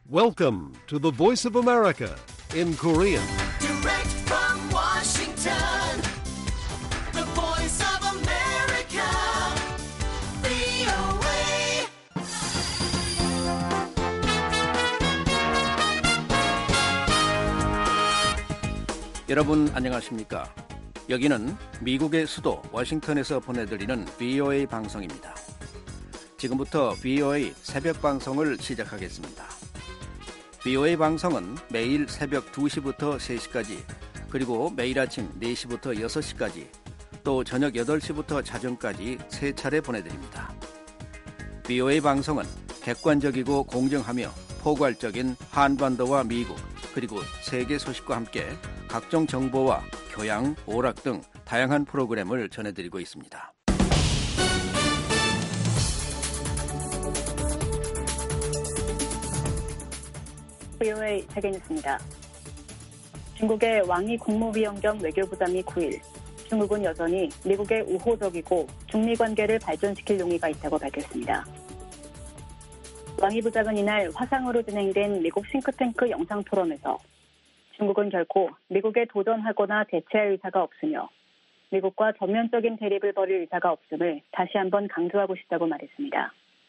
Welcome to the Voice of America in Korean. Direct from Washington, the Voice of America, VOA. 여러분 안녕하십니까? 여기는 미국의 수도 워싱턴에서 보내드리는 VOA 방송입니다. 지금부터 VOA 새벽 방송을 시작하겠습니다. VOA 방송은 매일 새벽 2시부터 3시까지, 그리고 매일 아침 4시부터 6시까지, 또 저녁 8시부터 자정까지 3차례 보내드립니다. VOA 방송은 객관적이고 공정하며 포괄적인 한반도와 미국, 그리고 세계 소식과 함께 각종 정보와 교양, 오락 등 다양한 프로그램을 전해드리고 있습니다. VOA 세계뉴스입니다. 중국의 왕이 국무위원 겸 외교부장이 9일 중국은 여전히 미국의 우호적이고 중미 관계를 발전시킬 용의가 있다고 밝혔습니다. 왕이 부장은 이날 화상으로 진행된 미국 싱크탱크 영상토론에서 중국은 결코 미국에 도전하거나 대체할 의사가 없으며 미국과 전면적인 대립을 벌일 의사가 없음을 다시 한번 강조하고 싶다고 말했습니다.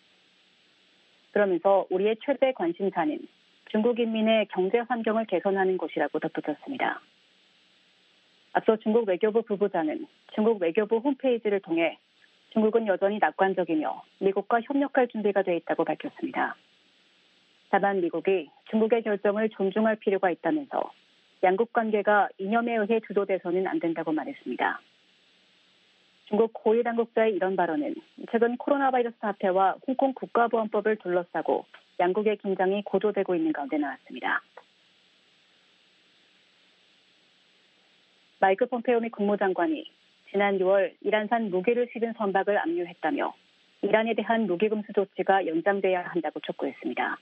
그러면서 우리의 최대 관심사는 중국 인민의 경제 환경을 개선하는 것이라고 덧붙였습니다. 앞서 중국 외교부 부부장은 중국 외교부 홈페이지를 통해 중국은 여전히 낙관적이며 미국과 협력할 준비가 돼 있다고 밝혔습니다. 다만 미국이 중국의 결정을 존중할 필요가 있다면서 양국 관계가 이념에 의해 주도돼서는 안 된다고 말했습니다. 중국 고위 당국자의 이런 발언은 최근 코로나 바이러스 사태와 홍콩 국가보안법을 둘러싸고 양국의 긴장이 고조되고 있는 가운데 나왔습니다. 마이크 폼페오 미 국무장관이 지난 6월 이란산 무기를 실은 선박을 압류했다며 이란에 대한 무기 금수 조치가 연장돼야 한다고 촉구했습니다.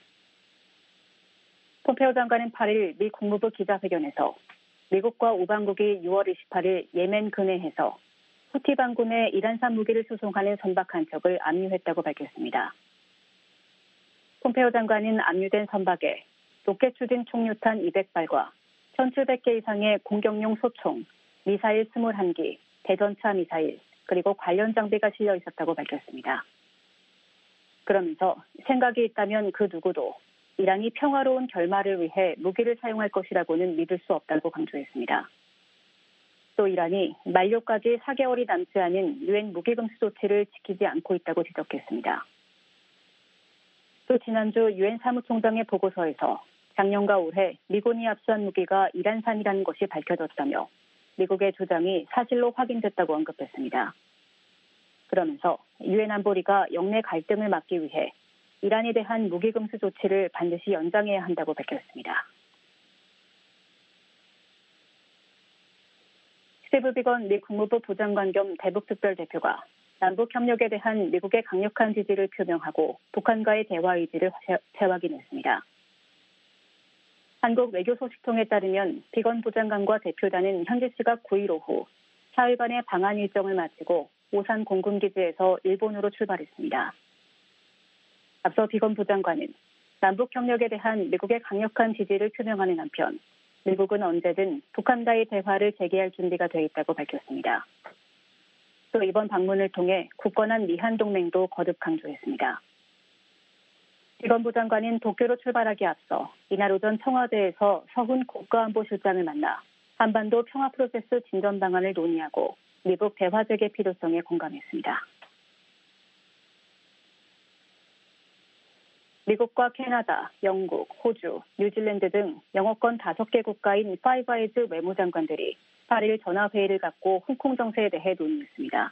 폼페오 장관은 8일 미 국무부 기자회견에서 미국과 우방국이 6월 28일 예멘 근해에서 후티 반군의 이란산 무기를 수송하는 선박 한 척을 압류했다고 밝혔습니다. 폼페오 장관은 압류된 선박에 로켓 추진 총류탄 200발과 1,700개 이상의 공격용 소총, 미사일 21기, 대전차 미사일, 그리고 관련 장비가 실려 있었다고 밝혔습니다. 그러면서 생각이 있다면 그 누구도 이란이 평화로운 결말을 위해 무기를 사용할 것이라고는 믿을 수 없다고 강조했습니다. 또 이란이 만료까지 4개월이 남지 않은 유엔 무기 금수 조치를 지키지 않고 있다고 지적했습니다. 또 지난주 유엔 사무총장의 보고서에서 작년과 올해 미군이 압수한 무기가 이란산이라는 것이 밝혀졌다며 미국의 주장이 사실로 확인됐다고 언급했습니다. 그러면서 유엔 안보리가 영내 갈등을 막기 위해 이란에 대한 무기 금수 조치를 반드시 연장해야 한다고 밝혔습니다. 스티브 비건 미 국무부 부장관 겸 대북특별대표가 남북협력에 대한 미국의 강력한 지지를 표명하고 북한과의 대화 의지를 재확인했습니다. 한국 외교소식통에 따르면 비건 부장관과 대표단은 현지 시각 9일 오후 사흘간의 방한 일정을 마치고 오산 공군기지에서 일본으로 출발했습니다. 앞서 비건 부장관은 남북협력에 대한 미국의 강력한 지지를 표명하는 한편 미국은 언제든 북한과의 대화를 재개할 준비가 돼 있다고 밝혔습니다. 또 이번 방문을 통해 굳건한 미한 동맹도 거듭 강조했습니다. 비건 부장관은 도쿄로 출발하기 앞서 이날 오전 청와대에서 서훈 국가안보실장을 만나 한반도 평화 프로세스 진전 방안을 논의하고 미국 대화 재개 필요성에 공감했습니다. 미국과 캐나다, 영국, 호주, 뉴질랜드 등 영어권 5개 국가인 파이브 아이즈 외무장관들이 8일 전화회의를 갖고 홍콩 정세에 대해 논의했습니다.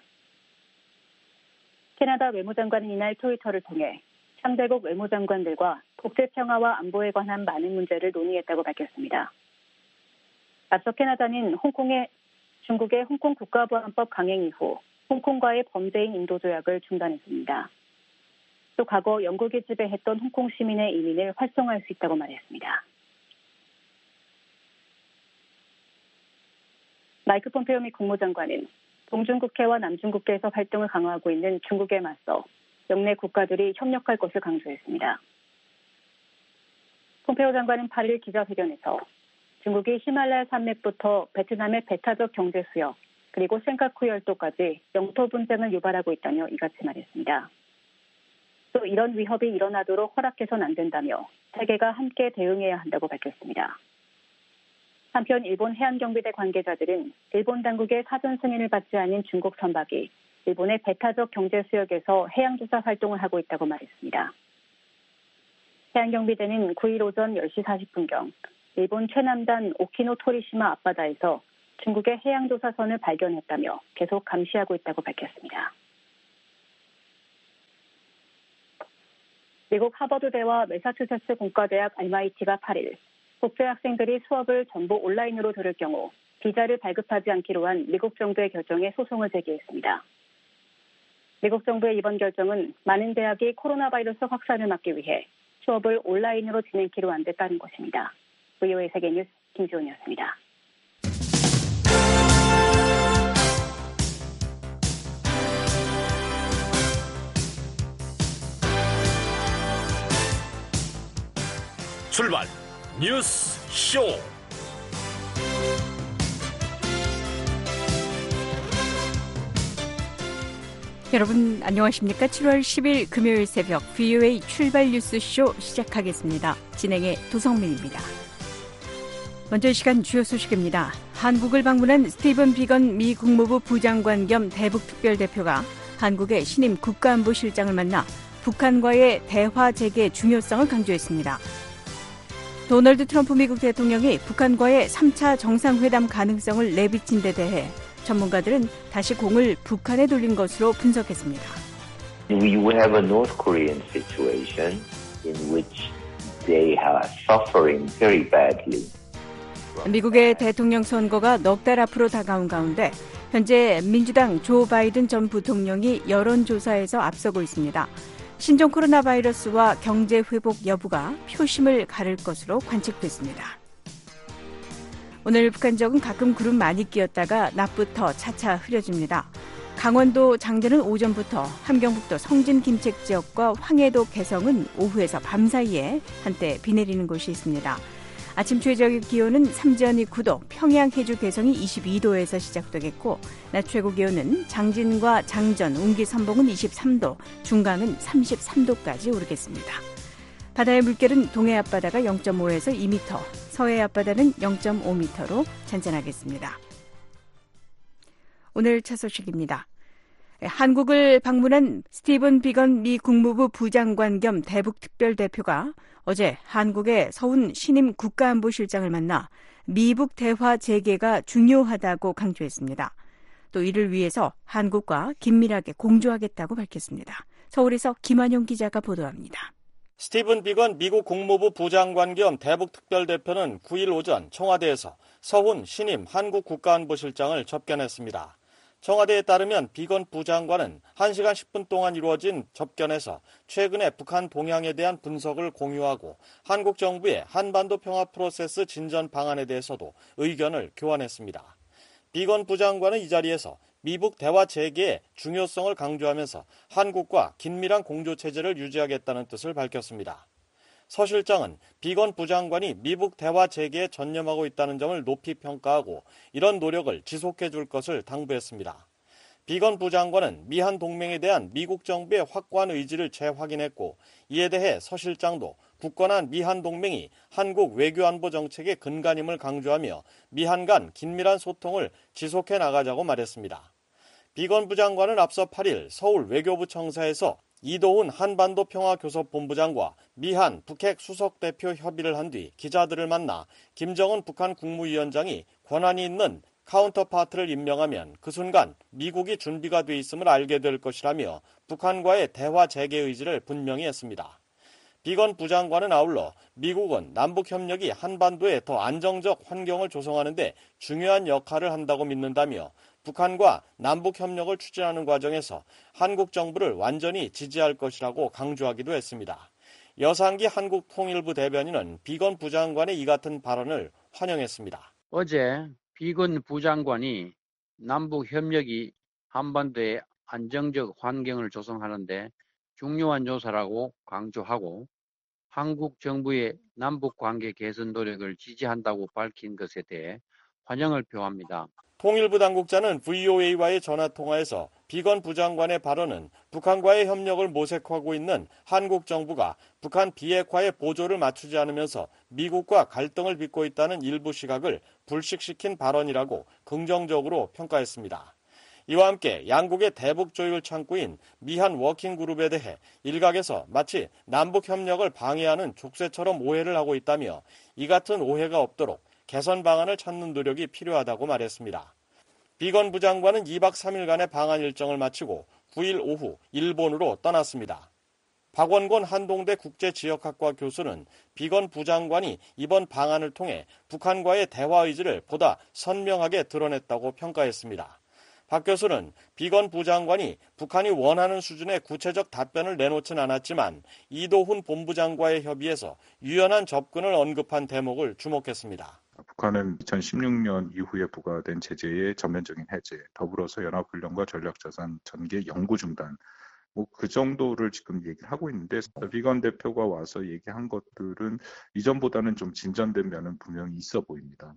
캐나다 외무장관은 이날 트위터를 통해 상대국 외무장관들과 국제평화와 안보에 관한 많은 문제를 논의했다고 밝혔습니다. 앞서 캐나다는 중국의 홍콩 국가보안법 강행 이후 홍콩과의 범죄인 인도 조약을 중단했습니다. 또 과거 영국이 지배했던 홍콩 시민의 이민을 활성화할 수 있다고 말했습니다. 마이크 폼페오 미 국무장관은 동중국해와 남중국해에서 활동을 강화하고 있는 중국에 맞서 영내 국가들이 협력할 것을 강조했습니다. 폼페오 장관은 8일 기자회견에서 중국이 히말라야 산맥부터 베트남의 배타적 경제 수역 그리고 센카쿠 열도까지 영토 분쟁을 유발하고 있다며 이같이 말했습니다. 또 이런 위협이 일어나도록 허락해서는 안 된다며 세계가 함께 대응해야 한다고 밝혔습니다. 한편 일본 해안경비대 관계자들은 일본 당국의 사전 승인을 받지 않은 중국 선박이 일본의 배타적 경제 수역에서 해양조사 활동을 하고 있다고 말했습니다. 해안경비대는 9일 오전 10시 40분경 일본 최남단 오키노 토리시마 앞바다에서 중국의 해양조사선을 발견했다며 계속 감시하고 있다고 밝혔습니다. 미국 하버드대와 매사추세츠 공과대학 MIT가 8일 국제학생들이 수업을 전부 온라인으로 들을 경우 비자를 발급하지 않기로 한 미국 정부의 결정에 소송을 제기했습니다. 미국 정부의 이번 결정은 많은 대학이 코로나 바이러스 확산을 막기 위해 수업을 온라인으로 진행키로 한 데 따른 것입니다. VOA 세계뉴스 김지원이었습니다. 출발 뉴스 쇼. 여러분 안녕하십니까? 7월 10일 금요일 새벽 VOA 출발 뉴스 쇼 시작하겠습니다. 진행의 도성민입니다. 먼저 이 시간 주요 소식입니다. 한국을 방문한 스티븐 비건 미 국무부 부장관 겸 대북 특별대표가 한국의 신임 국가안보실장을 만나 북한과의 대화 재개 중요성을 강조했습니다. 도널드 트럼프 미국 대통령이 북한과의 3차 정상회담 가능성을 내비친 데 대해 전문가들은 다시 공을 북한에 돌린 것으로 분석했습니다. We have a North Korean situation in which they are suffering very badly. 미국의 대통령 선거가 넉 달 앞으로 다가온 가운데 현재 민주당 조 바이든 전 부통령이 여론조사에서 앞서고 있습니다. 신종 코로나 바이러스와 경제 회복 여부가 표심을 가를 것으로 관측됐습니다. 오늘 북한 지역은 가끔 구름 많이 끼었다가 낮부터 차차 흐려집니다. 강원도 장전은 오전부터, 함경북도 성진 김책 지역과 황해도 개성은 오후에서 밤 사이에 한때 비 내리는 곳이 있습니다. 아침 최저 기온은 삼지연이 9도, 평양 해주 개성이 22도에서 시작되겠고 낮 최고 기온은 장진과 장전, 운기 삼봉은 23도, 중강은 33도까지 오르겠습니다. 바다의 물결은 동해 앞바다가 0.5에서 2m, 서해 앞바다는 0.5m로 잔잔하겠습니다. 오늘 첫 소식입니다. 한국을 방문한 스티븐 비건 미 국무부 부장관 겸 대북 특별대표가 어제 한국의 서훈 신임 국가안보실장을 만나 미북 대화 재개가 중요하다고 강조했습니다. 또 이를 위해서 한국과 긴밀하게 공조하겠다고 밝혔습니다. 서울에서 김한용 기자가 보도합니다. 스티븐 비건 미국 국무부 부장관 겸 대북 특별대표는 9일 오전 청와대에서 서훈 신임 한국 국가안보실장을 접견했습니다. 청와대에 따르면 비건 부장관은 1시간 10분 동안 이루어진 접견에서 최근의 북한 동향에 대한 분석을 공유하고 한국 정부의 한반도 평화 프로세스 진전 방안에 대해서도 의견을 교환했습니다. 비건 부장관은 이 자리에서 미북 대화 재개의 중요성을 강조하면서 한국과 긴밀한 공조 체제를 유지하겠다는 뜻을 밝혔습니다. 서 실장은 비건 부장관이 미북 대화 재개에 전념하고 있다는 점을 높이 평가하고 이런 노력을 지속해 줄 것을 당부했습니다. 비건 부장관은 미한 동맹에 대한 미국 정부의 확고한 의지를 재확인했고 이에 대해 서 실장도 굳건한 미한 동맹이 한국 외교안보 정책의 근간임을 강조하며 미한 간 긴밀한 소통을 지속해 나가자고 말했습니다. 비건 부장관은 앞서 8일 서울 외교부 청사에서 이도훈 한반도 평화교섭본부장과 미한 북핵 수석대표 협의를 한 뒤 기자들을 만나 김정은 북한 국무위원장이 권한이 있는 카운터파트를 임명하면 그 순간 미국이 준비가 돼 있음을 알게 될 것이라며 북한과의 대화 재개 의지를 분명히 했습니다. 비건 부장관은 아울러 미국은 남북협력이 한반도에 더 안정적 환경을 조성하는 데 중요한 역할을 한다고 믿는다며 북한과 남북협력을 추진하는 과정에서 한국 정부를 완전히 지지할 것이라고 강조하기도 했습니다. 여상기 한국통일부 대변인은 비건 부장관의 이 같은 발언을 환영했습니다. 어제 비건 부장관이 남북협력이 한반도의 안정적 환경을 조성하는 데 중요한 요소라고 강조하고 한국 정부의 남북 관계 개선 노력을 지지한다고 밝힌 것에 대해 환영을 표합니다. 통일부 당국자는 VOA와의 전화통화에서 비건 부장관의 발언은 북한과의 협력을 모색하고 있는 한국 정부가 북한 비핵화에 보조를 맞추지 않으면서 미국과 갈등을 빚고 있다는 일부 시각을 불식시킨 발언이라고 긍정적으로 평가했습니다. 이와 함께 양국의 대북 조율 창구인 미한 워킹그룹에 대해 일각에서 마치 남북 협력을 방해하는 족쇄처럼 오해를 하고 있다며 이 같은 오해가 없도록 개선 방안을 찾는 노력이 필요하다고 말했습니다. 비건 부장관은 2박 3일간의 방한 일정을 마치고 9일 오후 일본으로 떠났습니다. 박원곤 한동대 국제지역학과 교수는 비건 부장관이 이번 방한을 통해 북한과의 대화 의지를 보다 선명하게 드러냈다고 평가했습니다. 박 교수는 비건 부장관이 북한이 원하는 수준의 구체적 답변을 내놓진 않았지만 이도훈 본부장과의 협의에서 유연한 접근을 언급한 대목을 주목했습니다. 북한은 2016년 이후에 부과된 제재의 전면적인 해제, 더불어서 연합훈련과 전략자산 전개 영구 중단, 그 정도를 지금 얘기를 하고 있는데 비건 대표가 와서 얘기한 것들은 이전보다는 좀 진전된 면은 분명히 있어 보입니다.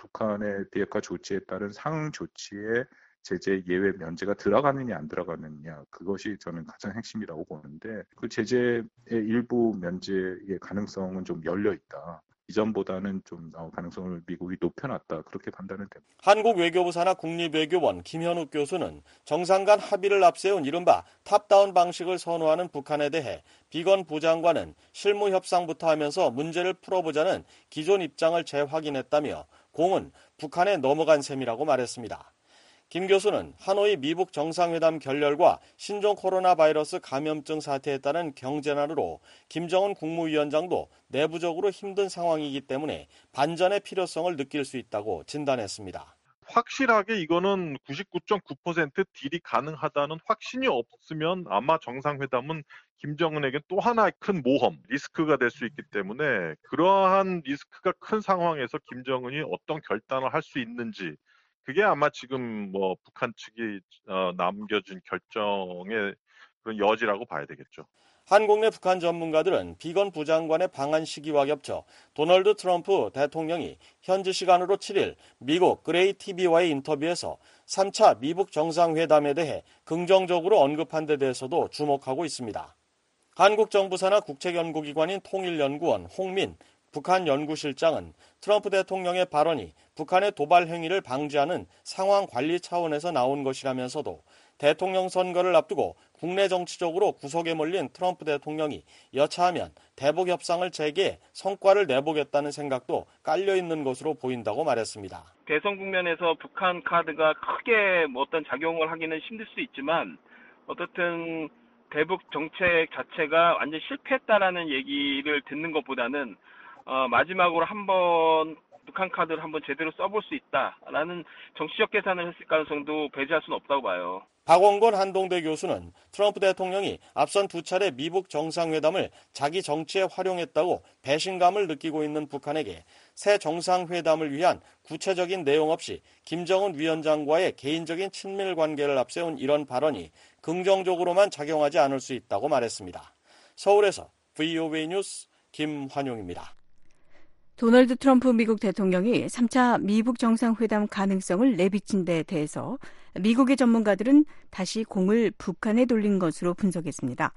북한의 비핵화 조치에 따른 상응 조치에 제재 예외 면제가 들어가느냐 안 들어가느냐 그것이 저는 가장 핵심이라고 보는데 그 제재의 일부 면제의 가능성은 좀 열려 있다. 이전보다는 좀 가능성을 미국이 높여놨다. 그렇게 판단은 됩니다. 한국 외교부 산하 국립외교원 김현욱 교수는 정상 간 합의를 앞세운 이른바 탑다운 방식을 선호하는 북한에 대해 비건 부장관은 실무 협상부터 하면서 문제를 풀어보자는 기존 입장을 재확인했다며 공은 북한에 넘어간 셈이라고 말했습니다. 김 교수는 하노이 미북 정상회담 결렬과 신종 코로나 바이러스 감염증 사태에 따른 경제난으로 김정은 국무위원장도 내부적으로 힘든 상황이기 때문에 반전의 필요성을 느낄 수 있다고 진단했습니다. 확실하게 이거는 99.9% 딜이 가능하다는 확신이 없으면 아마 정상회담은 김정은에게 또 하나의 큰 모험, 리스크가 될 수 있기 때문에 그러한 리스크가 큰 상황에서 김정은이 어떤 결단을 할 수 있는지 그게 아마 지금 북한 측이 남겨준 결정의 그런 여지라고 봐야 되겠죠. 한국 내 북한 전문가들은 비건 부장관의 방한 시기와 겹쳐 도널드 트럼프 대통령이 현지 시간으로 7일 미국 그레이 TV와의 인터뷰에서 3차 미북 정상회담에 대해 긍정적으로 언급한 데 대해서도 주목하고 있습니다. 한국 정부 산하 국책연구기관인 통일연구원 홍민 북한 연구실장은 트럼프 대통령의 발언이 북한의 도발 행위를 방지하는 상황 관리 차원에서 나온 것이라면서도 대통령 선거를 앞두고 국내 정치적으로 구석에 몰린 트럼프 대통령이 여차하면 대북 협상을 재개해 성과를 내보겠다는 생각도 깔려 있는 것으로 보인다고 말했습니다. 대선 국면에서 북한 카드가 크게 어떤 작용을 하기는 힘들 수 있지만 어떻든 대북 정책 자체가 완전 실패했다라는 얘기를 듣는 것보다는 마지막으로 한번 북한 카드를 한번 제대로 써볼 수 있다라는 정치적 계산을 했을 가능성도 배제할 수는 없다고 봐요. 박원곤 한동대 교수는 트럼프 대통령이 앞선 2차례 미북 정상회담을 자기 정치에 활용했다고 배신감을 느끼고 있는 북한에게 새 정상회담을 위한 구체적인 내용 없이 김정은 위원장과의 개인적인 친밀 관계를 앞세운 이런 발언이 긍정적으로만 작용하지 않을 수 있다고 말했습니다. 서울에서 VOA 뉴스 김환용입니다. 도널드 트럼프 미국 대통령이 3차 미북 정상회담 가능성을 내비친 데 대해서 미국의 전문가들은 다시 공을 북한에 돌린 것으로 분석했습니다.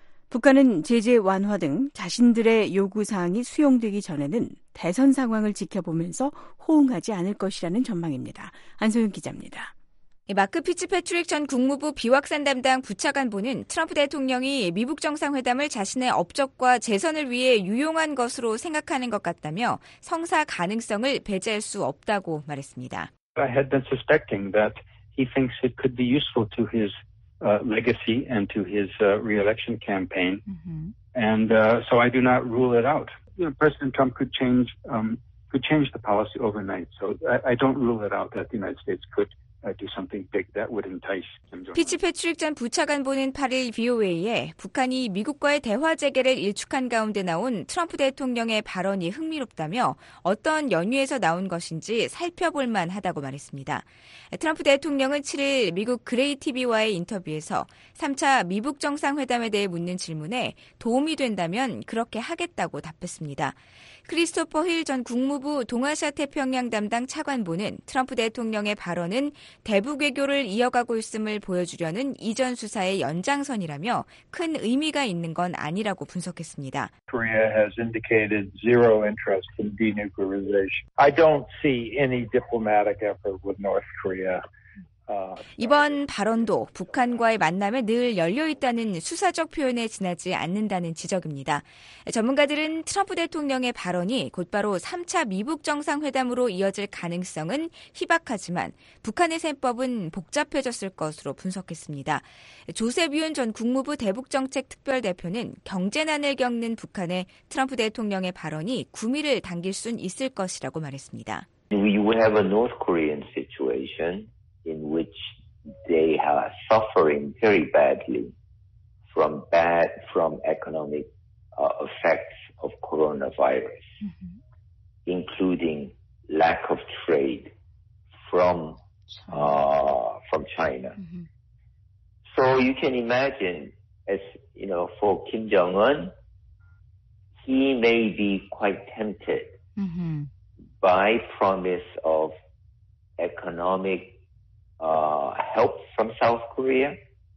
북한은 제재 완화 등 자신들의 요구사항이 수용되기 전에는 대선 상황을 지켜보면서 호응하지 않을 것이라는 전망입니다. 안소영 기자입니다. 마크 피츠패트릭 전 국무부 비확산 담당 부차관보는 트럼프 대통령이 미북 정상회담을 자신의 업적과 재선을 위해 유용한 것으로 생각하는 것 같다며 성사 가능성을 배제할 수 없다고 말했습니다. I had been suspecting that he thinks it could be useful to his legacy and to his re-election campaign, and so I do not rule it out. President Trump could change the policy overnight, so I don't rule it out that the United States could do something big that would entice Kim Jong-un. 피츠패트릭 전 부차관보는 8일 VOA에 북한이 미국과의 대화 재개를 일축한 가운데 나온 트럼프 대통령의 발언이 흥미롭다며 어떤 연유에서 나온 것인지 살펴볼 만하다고 말했습니다. 트럼프 대통령은 7일 미국 그레이 TV와의 인터뷰에서 3차 미북 정상회담에 대해 묻는 질문에 도움이 된다면 그렇게 하겠다고 답했습니다. 크리스토퍼 힐 전 국무부 동아시아 태평양 담당 차관보는 트럼프 대통령의 발언은 대북 외교를 이어가고 있음을 보여주려는 이전 수사의 연장선이라며 큰 의미가 있는 건 아니라고 분석했습니다. Korea has indicated zero interest in denuclearization. I don't see any diplomatic effort with North Korea. 이번 발언도 북한과의 만남에 늘 열려있다는 수사적 표현에 지나지 않는다는 지적입니다. 전문가들은 트럼프 대통령의 발언이 곧바로 3차 미북 정상회담으로 이어질 가능성은 희박하지만 북한의 셈법은 복잡해졌을 것으로 분석했습니다. 조셉 유은 전 국무부 대북정책특별대표는 경제난을 겪는 북한의 트럼프 대통령의 발언이 구미를 당길 순 있을 것이라고 말했습니다. We will have a North Korean situation in which they are suffering very badly from economic effects of coronavirus, including lack of trade from China. So you can imagine, as you know, for Kim Jong-un, he may be quite tempted by promise of economic help from South Korea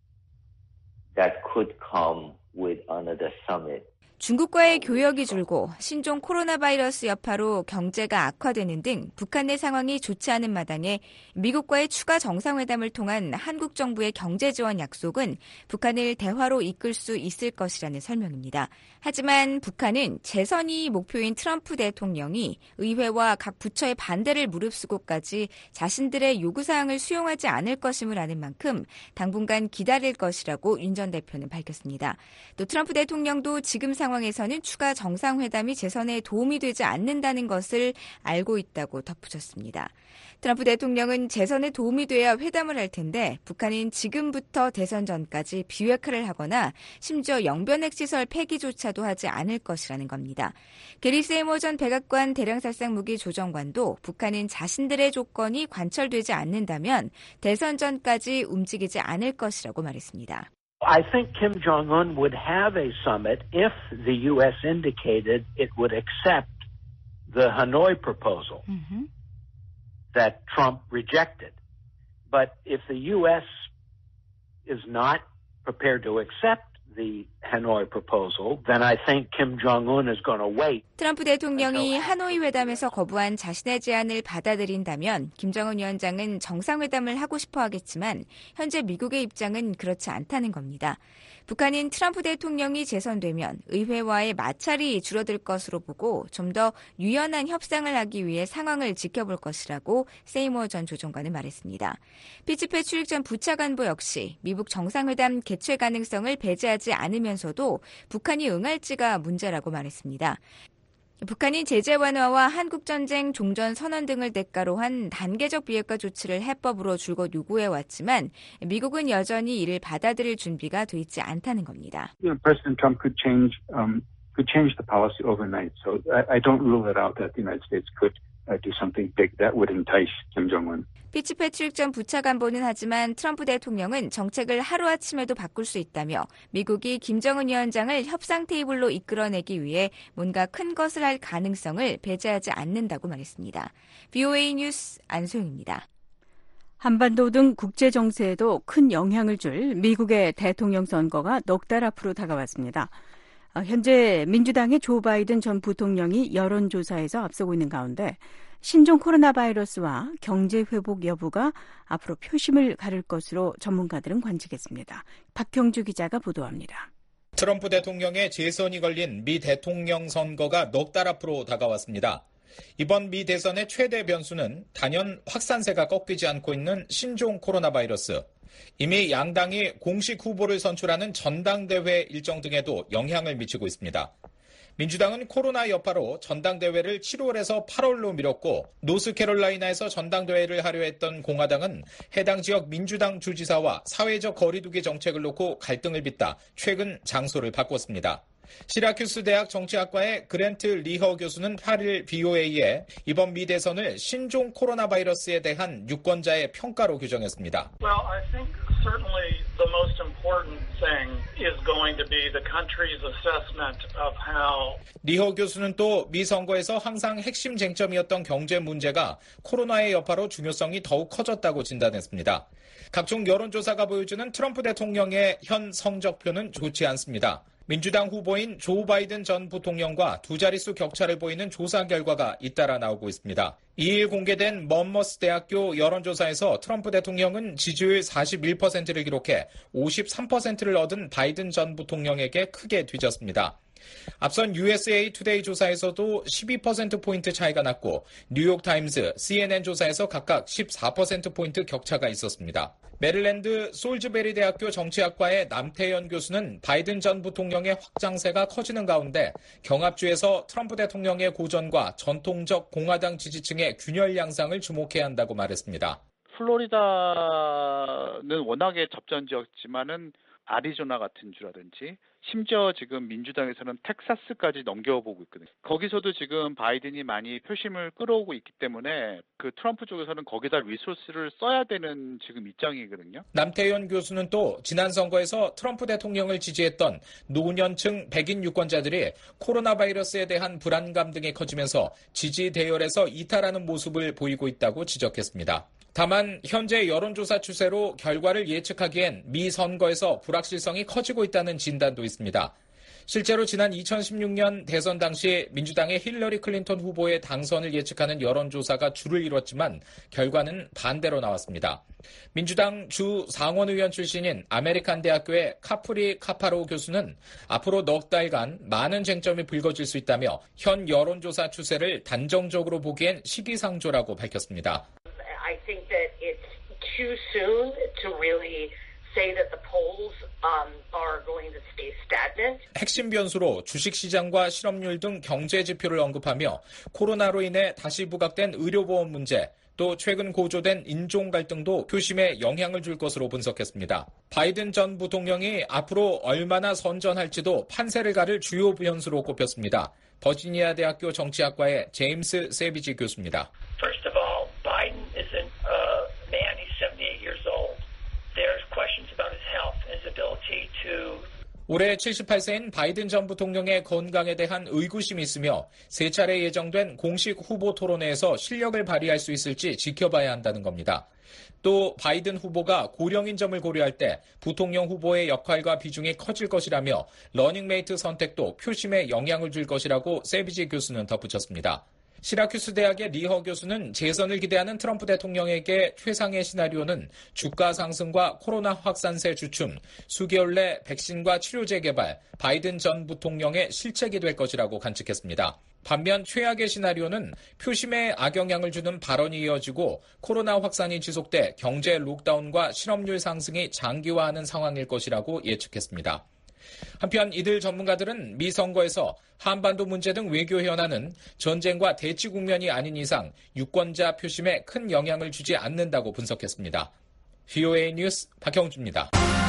that could come with another summit. 중국과의 교역이 줄고 신종 코로나 바이러스 여파로 경제가 악화되는 등 북한 내 상황이 좋지 않은 마당에 미국과의 추가 정상회담을 통한 한국 정부의 경제 지원 약속은 북한을 대화로 이끌 수 있을 것이라는 설명입니다. 하지만 북한은 재선이 목표인 트럼프 대통령이 의회와 각 부처의 반대를 무릅쓰고까지 자신들의 요구사항을 수용하지 않을 것임을 아는 만큼 당분간 기다릴 것이라고 윤 전 대표는 밝혔습니다. 또 트럼프 대통령도 지금 상황에서는 추가 정상회담이 재선에 도움이 되지 않는다는 것을 알고 있다고 덧붙였습니다. 트럼프 대통령은 재선에 도움이 돼야 회담을 할 텐데 북한은 지금부터 대선 전까지 비핵화를 하거나 심지어 영변핵시설 폐기조차도 하지 않을 것이라는 겁니다. 게리 세이머 전 백악관 대량살상 무기 조정관도 북한은 자신들의 조건이 관철되지 않는다면 대선 전까지 움직이지 않을 것이라고 말했습니다. I think Kim Jong-un would have a summit if the U.S. indicated it would accept the Hanoi proposal that Trump rejected. But if the U.S. is not prepared to accept the Hanoi proposal, then I think Kim Jong-un is going to wait. 트럼프 대통령이 하노이 회담에서 거부한 자신의 제안을 받아들인다면 김정은 위원장은 정상회담을 하고 싶어 하겠지만 현재 미국의 입장은 그렇지 않다는 겁니다. 북한은 트럼프 대통령이 재선되면 의회와의 마찰이 줄어들 것으로 보고 좀 더 유연한 협상을 하기 위해 상황을 지켜볼 것이라고 세이머 전 조정관은 말했습니다. 피츠패트릭 전 부차관보 역시 미북 정상회담 개최 가능성을 배제하지 않으면서도 북한이 응할지가 문제라고 말했습니다. 북한이 제재 완화와 한국전쟁 종전 선언 등을 대가로 한 단계적 비핵화 조치를 해법으로 줄곧 요구해왔지만 미국은 여전히 이를 받아들일 준비가 돼 있지 않다는 겁니다. President Trump could change the policy overnight. So I don't rule it out that the United States could do something big that would entice Kim Jong-un. 피츠패트릭 전 부차관보는 하지만 트럼프 대통령은 정책을 하루아침에도 바꿀 수 있다며 미국이 김정은 위원장을 협상 테이블로 이끌어내기 위해 뭔가 큰 것을 할 가능성을 배제하지 않는다고 말했습니다. VOA 뉴스 안소영입니다. 한반도 등 국제 정세에도 큰 영향을 줄 미국의 대통령 선거가 넉 달 앞으로 다가왔습니다. 현재 민주당의 조 바이든 전 부통령이 여론조사에서 앞서고 있는 가운데 신종 코로나 바이러스와 경제 회복 여부가 앞으로 표심을 가를 것으로 전문가들은 관측했습니다. 박형주 기자가 보도합니다. 트럼프 대통령의 재선이 걸린 미 대통령 선거가 넉 달 앞으로 다가왔습니다. 이번 미 대선의 최대 변수는 단연 확산세가 꺾이지 않고 있는 신종 코로나 바이러스. 이미 양당이 공식 후보를 선출하는 전당대회 일정 등에도 영향을 미치고 있습니다. 민주당은 코로나 여파로 전당대회를 7월에서 8월로 미뤘고 노스캐롤라이나에서 전당대회를 하려 했던 공화당은 해당 지역 민주당 주지사와 사회적 거리두기 정책을 놓고 갈등을 빚다 최근 장소를 바꿨습니다. 시라큐스 대학 정치학과의 그랜트 리허 교수는 8일 BOA에 이번 미 대선을 신종 코로나 바이러스에 대한 유권자의 평가로 규정했습니다. Well, I think certainly the most important thing is going to be the country's assessment of how 리허 교수는 또 미 선거에서 항상 핵심 쟁점이었던 경제 문제가 코로나의 여파로 중요성이 더욱 커졌다고 진단했습니다. 각종 여론조사가 보여주는 트럼프 대통령의 현 성적표는 좋지 않습니다. 민주당 후보인 조 바이든 전 부통령과 두 자릿수 격차를 보이는 조사 결과가 잇따라 나오고 있습니다. 2일 공개된 먼머스 대학교 여론조사에서 트럼프 대통령은 지지율 41%를 기록해 53%를 얻은 바이든 전 부통령에게 크게 뒤졌습니다. 앞선 USA 투데이 조사에서도 12%포인트 차이가 났고 뉴욕타임즈, CNN 조사에서 각각 14%포인트 격차가 있었습니다. 메릴랜드 솔즈베리 대학교 정치학과의 남태현 교수는 바이든 전 부통령의 확장세가 커지는 가운데 경합주에서 트럼프 대통령의 고전과 전통적 공화당 지지층의 균열 양상을 주목해야 한다고 말했습니다. 플로리다는 워낙에 접전 지역이지만은 아리조나 같은 주라든지 심지어 지금 민주당에서는 텍사스까지 넘겨보고 있거든요. 거기서도 지금 바이든이 많이 표심을 끌어오고 있기 때문에 그 트럼프 쪽에서는 거기다 리소스를 써야 되는 지금 입장이거든요. 남태현 교수는 또 지난 선거에서 트럼프 대통령을 지지했던 노년층 백인 유권자들이 코로나 바이러스에 대한 불안감 등이 커지면서 지지 대열에서 이탈하는 모습을 보이고 있다고 지적했습니다. 다만 현재 여론조사 추세로 결과를 예측하기엔 미 선거에서 불확실성이 커지고 있다는 진단도 있습니다. 실제로 지난 2016년 대선 당시 민주당의 힐러리 클린턴 후보의 당선을 예측하는 여론조사가 주를 이뤘지만 결과는 반대로 나왔습니다. 민주당 주 상원의원 출신인 아메리칸 대학교의 카프리 카파로 교수는 앞으로 넉 달간 많은 쟁점이 불거질 수 있다며 현 여론조사 추세를 단정적으로 보기엔 시기상조라고 밝혔습니다. I think that it's too soon to really say that the polls are going to stay stagnant. 핵심 변수로 주식시장과 실업률 등 경제 지표를 언급하며 코로나로 인해 다시 부각된 의료보험 문제, 또 최근 고조된 인종 갈등도 표심에 영향을 줄 것으로 분석했습니다. 바이든 전 부통령이 앞으로 얼마나 선전할지도 판세를 가를 주요 변수로 꼽혔습니다. 버지니아 대학교 정치학과의 제임스 세비지 교수입니다. First of all, Biden isn't a man. He's 78 years old. There's questions about his health and his ability to 올해 78세인 바이든 전 부통령의 건강에 대한 의구심이 있으며 세 차례 예정된 공식 후보 토론회에서 실력을 발휘할 수 있을지 지켜봐야 한다는 겁니다. 또 바이든 후보가 고령인 점을 고려할 때 부통령 후보의 역할과 비중이 커질 것이라며 러닝메이트 선택도 표심에 영향을 줄 것이라고 세비지 교수는 덧붙였습니다. 시라큐스 대학의 리허 교수는 재선을 기대하는 트럼프 대통령에게 최상의 시나리오는 주가 상승과 코로나 확산세 주춤, 수개월 내 백신과 치료제 개발, 바이든 전 부통령의 실책이 될 것이라고 관측했습니다. 반면 최악의 시나리오는 표심에 악영향을 주는 발언이 이어지고 코로나 확산이 지속돼 경제 록다운과 실업률 상승이 장기화하는 상황일 것이라고 예측했습니다. 한편 이들 전문가들은 미 선거에서 한반도 문제 등 외교 현안은 전쟁과 대치 국면이 아닌 이상 유권자 표심에 큰 영향을 주지 않는다고 분석했습니다. VOA 뉴스 박형주입니다.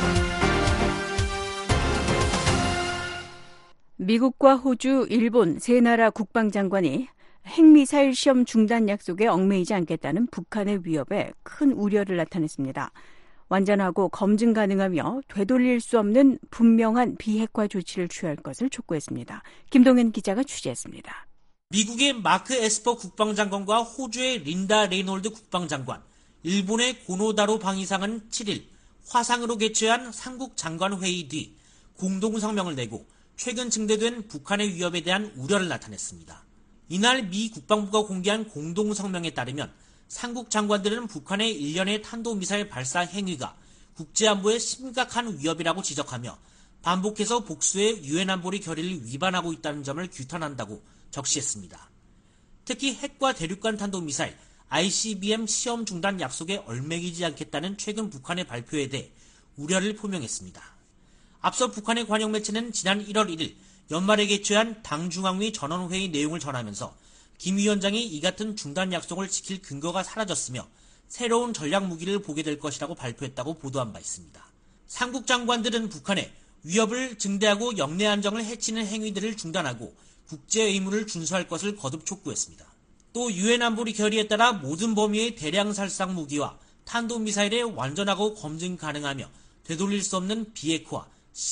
미국과 호주, 일본 세 나라 국방장관이 핵미사일 시험 중단 약속에 얽매이지 않겠다는 북한의 위협에 큰 우려를 나타냈습니다. 완전하고 검증 가능하며 되돌릴 수 없는 분명한 비핵화 조치를 취할 것을 촉구했습니다. 김동현 기자가 취재했습니다. 미국의 마크 에스퍼 국방장관과 호주의 린다 레이놀드 국방장관, 일본의 고노다로 방위상은 7일 화상으로 개최한 삼국 장관회의 뒤 공동성명을 내고 최근 증대된 북한의 위협에 대한 우려를 나타냈습니다. 이날 미 국방부가 공개한 공동성명에 따르면 삼국 장관들은 북한의 일련의 탄도미사일 발사 행위가 국제안보에 심각한 위협이라고 지적하며 반복해서 복수의 유엔 안보리 결의를 위반하고 있다는 점을 규탄한다고 적시했습니다. 특히 핵과 대륙간 탄도미사일 ICBM 시험 중단 약속에 얽매이지 않겠다는 최근 북한의 발표에 대해 우려를 표명했습니다. 앞서 북한의 관영 매체는 지난 1월 1일 연말에 개최한 당 중앙위 전원회의 내용을 전하면서 김 위원장이 이 같은 중단 약속을 지킬 근거가 사라졌으며 새로운 전략 무기를 보게 될 것이라고 발표했다고 보도한 바 있습니다. 삼국 장관들은 북한에 위협을 증대하고 영내 안정을 해치는 행위들을 중단하고 국제 의무를 준수할 것을 거듭 촉구했습니다. 또 유엔 안보리 결의에 따라 모든 범위의 대량 살상 무기와 탄도미사일의 완전하고 검증 가능하며 되돌릴 수 없는 비핵화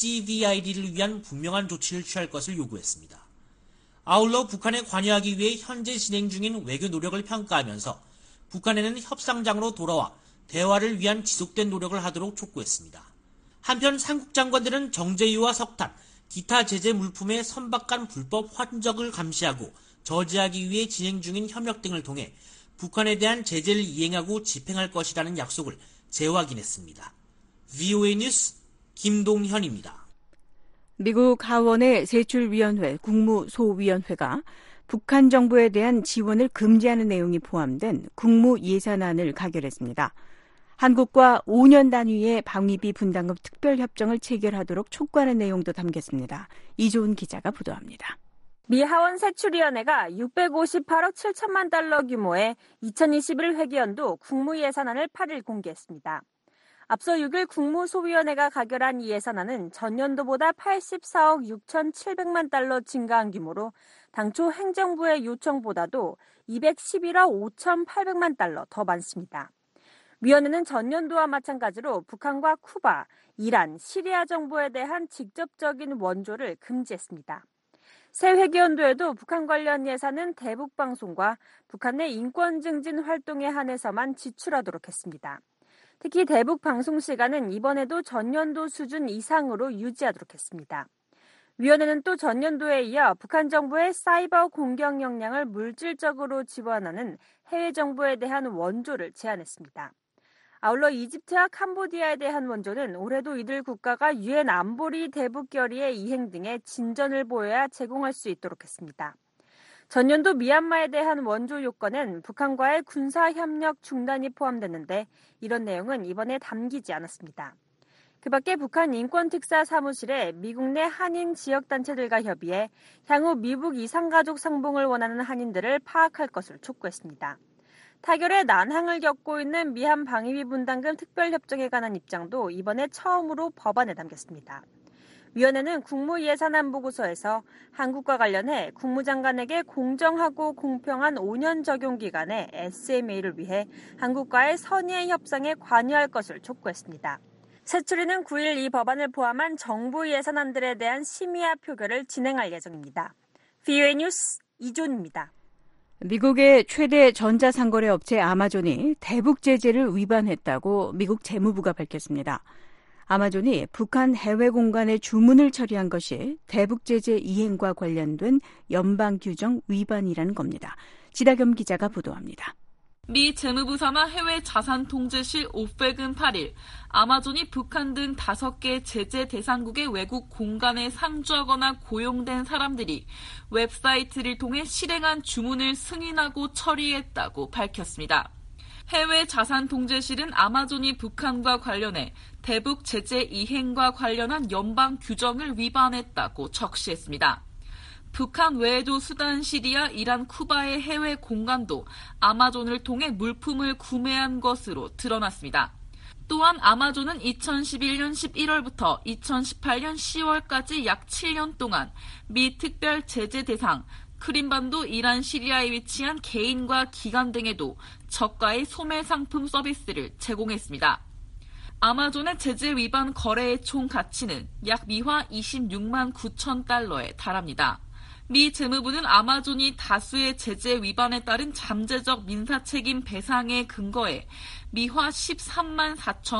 CVID를 위한 분명한 조치를 취할 것을 요구했습니다. 아울러 북한에 관여하기 위해 현재 진행 중인 외교 노력을 평가하면서 북한에는 협상장으로 돌아와 대화를 위한 지속된 노력을 하도록 촉구했습니다. 한편 삼국 장관들은 정제유와 석탄, 기타 제재 물품의 선박간 불법 환적을 감시하고 저지하기 위해 진행 중인 협력 등을 통해 북한에 대한 제재를 이행하고 집행할 것이라는 약속을 재확인했습니다. VOA 뉴스 김동현입니다. 미국 하원의 세출위원회 국무소위원회가 북한 정부에 대한 지원을 금지하는 내용이 포함된 국무예산안을 가결했습니다. 한국과 5년 단위의 방위비 분담금 특별협정을 체결하도록 촉구하는 내용도 담겼습니다. 이조은 기자가 보도합니다. 미 하원 세출위원회가 658억 7천만 달러 규모의 2021 회계연도 국무예산안을 8일 공개했습니다. 앞서 6일 국무소위원회가 가결한 이 예산안은 전년도보다 84억 6,700만 달러 증가한 규모로 당초 행정부의 요청보다도 211억 5,800만 달러 더 많습니다. 위원회는 전년도와 마찬가지로 북한과 쿠바, 이란, 시리아 정부에 대한 직접적인 원조를 금지했습니다. 새 회계연도에도 북한 관련 예산은 대북 방송과 북한 내 인권 증진 활동에 한해서만 지출하도록 했습니다. 특히 대북 방송 시간은 이번에도 전년도 수준 이상으로 유지하도록 했습니다. 위원회는 또 전년도에 이어 북한 정부의 사이버 공격 역량을 물질적으로 지원하는 해외 정부에 대한 원조를 제안했습니다. 아울러 이집트와 캄보디아에 대한 원조는 올해도 이들 국가가 유엔 안보리 대북 결의의 이행 등의 진전을 보여야 제공할 수 있도록 했습니다. 전년도 미얀마에 대한 원조 요건엔 북한과의 군사협력 중단이 포함됐는데 이런 내용은 이번에 담기지 않았습니다. 그 밖에 북한 인권특사 사무실에 미국 내 한인 지역단체들과 협의해 향후 미국 이산가족 상봉을 원하는 한인들을 파악할 것을 촉구했습니다. 타결의 난항을 겪고 있는 미한 방위비 분담금 특별협정에 관한 입장도 이번에 처음으로 법안에 담겼습니다. 위원회는 국무예산안 보고서에서 한국과 관련해 국무장관에게 공정하고 공평한 5년 적용 기간의 SMA를 위해 한국과의 선의의 협상에 관여할 것을 촉구했습니다. 세출위는 9일 이 법안을 포함한 정부 예산안들에 대한 심의와 표결을 진행할 예정입니다. VOA 뉴스 이존입니다. 미국의 최대 전자상거래 업체 아마존이 대북 제재를 위반했다고 미국 재무부가 밝혔습니다. 아마존이 북한 해외 공간에 주문을 처리한 것이 대북 제재 이행과 관련된 연방 규정 위반이라는 겁니다. 지다겸 기자가 보도합니다. 미 재무부 산하 해외 자산 통제실 오펙은 8일 아마존이 북한 등 5개 제재 대상국의 외국 공간에 상주하거나 고용된 사람들이 웹사이트를 통해 실행한 주문을 승인하고 처리했다고 밝혔습니다. 해외 자산 통제실은 아마존이 북한과 관련해 대북 제재 이행과 관련한 연방 규정을 위반했다고 적시했습니다. 북한 외에도 수단, 시리아, 이란, 쿠바의 해외 공간도 아마존을 통해 물품을 구매한 것으로 드러났습니다. 또한 아마존은 2011년 11월부터 2018년 10월까지 약 7년 동안 미 특별 제재 대상 크림반도, 이란, 시리아에 위치한 개인과 기관 등에도 저가의 소매 상품 서비스를 제공했습니다. 아마존의 제재 위반 거래의 총 가치는 약 미화 26만 9천 달러에 달합니다. 미 재무부는 아마존이 다수의 제재 위반에 따른 잠재적 민사책임 배상에 근거해 미화 13만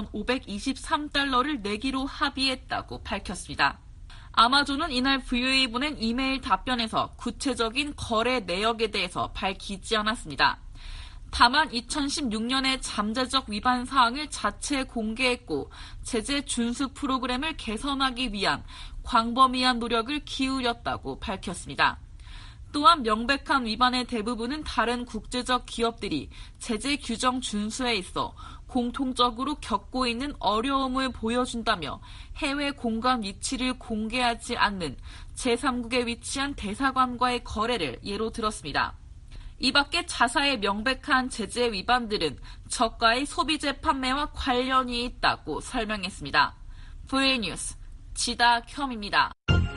4,523달러를 내기로 합의했다고 밝혔습니다. 아마존은 이날 VOA에 보낸 이메일 답변에서 구체적인 거래 내역에 대해서 밝히지 않았습니다. 다만 2016년에 잠재적 위반 사항을 자체 공개했고 제재 준수 프로그램을 개선하기 위한 광범위한 노력을 기울였다고 밝혔습니다. 또한 명백한 위반의 대부분은 다른 국제적 기업들이 제재 규정 준수에 있어 공통적으로 겪고 있는 어려움을 보여준다며 해외 공관 위치를 공개하지 않는 제3국에 위치한 대사관과의 거래를 예로 들었습니다. 이 밖에 자사의 명백한 제재 위반들은 저가의 소비재 판매와 관련이 있다고 설명했습니다. VOA 뉴스 지다켬입니다.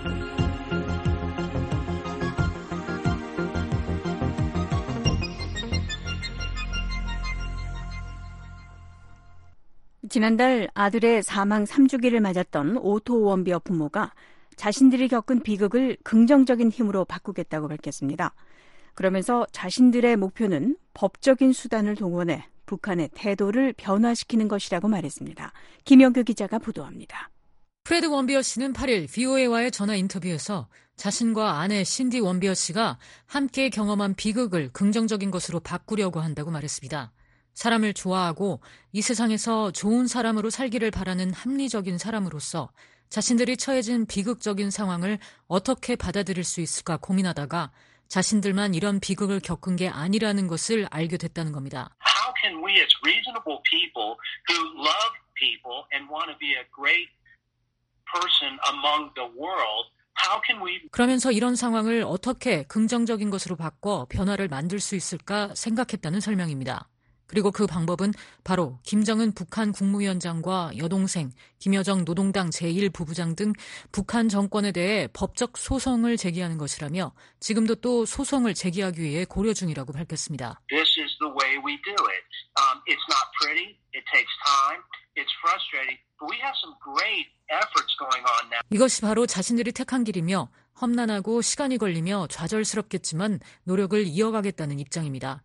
지난달 아들의 사망 3주기를 맞았던 오토 원비어 부모가 자신들이 겪은 비극을 긍정적인 힘으로 바꾸겠다고 밝혔습니다. 그러면서 자신들의 목표는 법적인 수단을 동원해 북한의 태도를 변화시키는 것이라고 말했습니다. 김영규 기자가 보도합니다. 프레드 원비어 씨는 8일 VOA와의 전화 인터뷰에서 자신과 아내 신디 원비어 씨가 함께 경험한 비극을 긍정적인 것으로 바꾸려고 한다고 말했습니다. 사람을 좋아하고 이 세상에서 좋은 사람으로 살기를 바라는 합리적인 사람으로서 자신들이 처해진 비극적인 상황을 어떻게 받아들일 수 있을까 고민하다가 자신들만 이런 비극을 겪은 게 아니라는 것을 알게 됐다는 겁니다. How can we as reasonable people who love people and want to be a great person among the world, how can we... 그러면서 이런 상황을 어떻게 긍정적인 것으로 바꿔 변화를 만들 수 있을까 생각했다는 설명입니다. 그리고 그 방법은 바로 김정은 북한 국무위원장과 여동생 김여정 노동당 제1부부장 등 북한 정권에 대해 법적 소송을 제기하는 것이라며 지금도 또 소송을 제기하기 위해 고려 중이라고 밝혔습니다. This is the way we do it. It's not pretty. It takes time. It's frustrating. But we have some great efforts going on now. 이것이 바로 자신들이 택한 길이며 험난하고 시간이 걸리며 좌절스럽겠지만 노력을 이어가겠다는 입장입니다.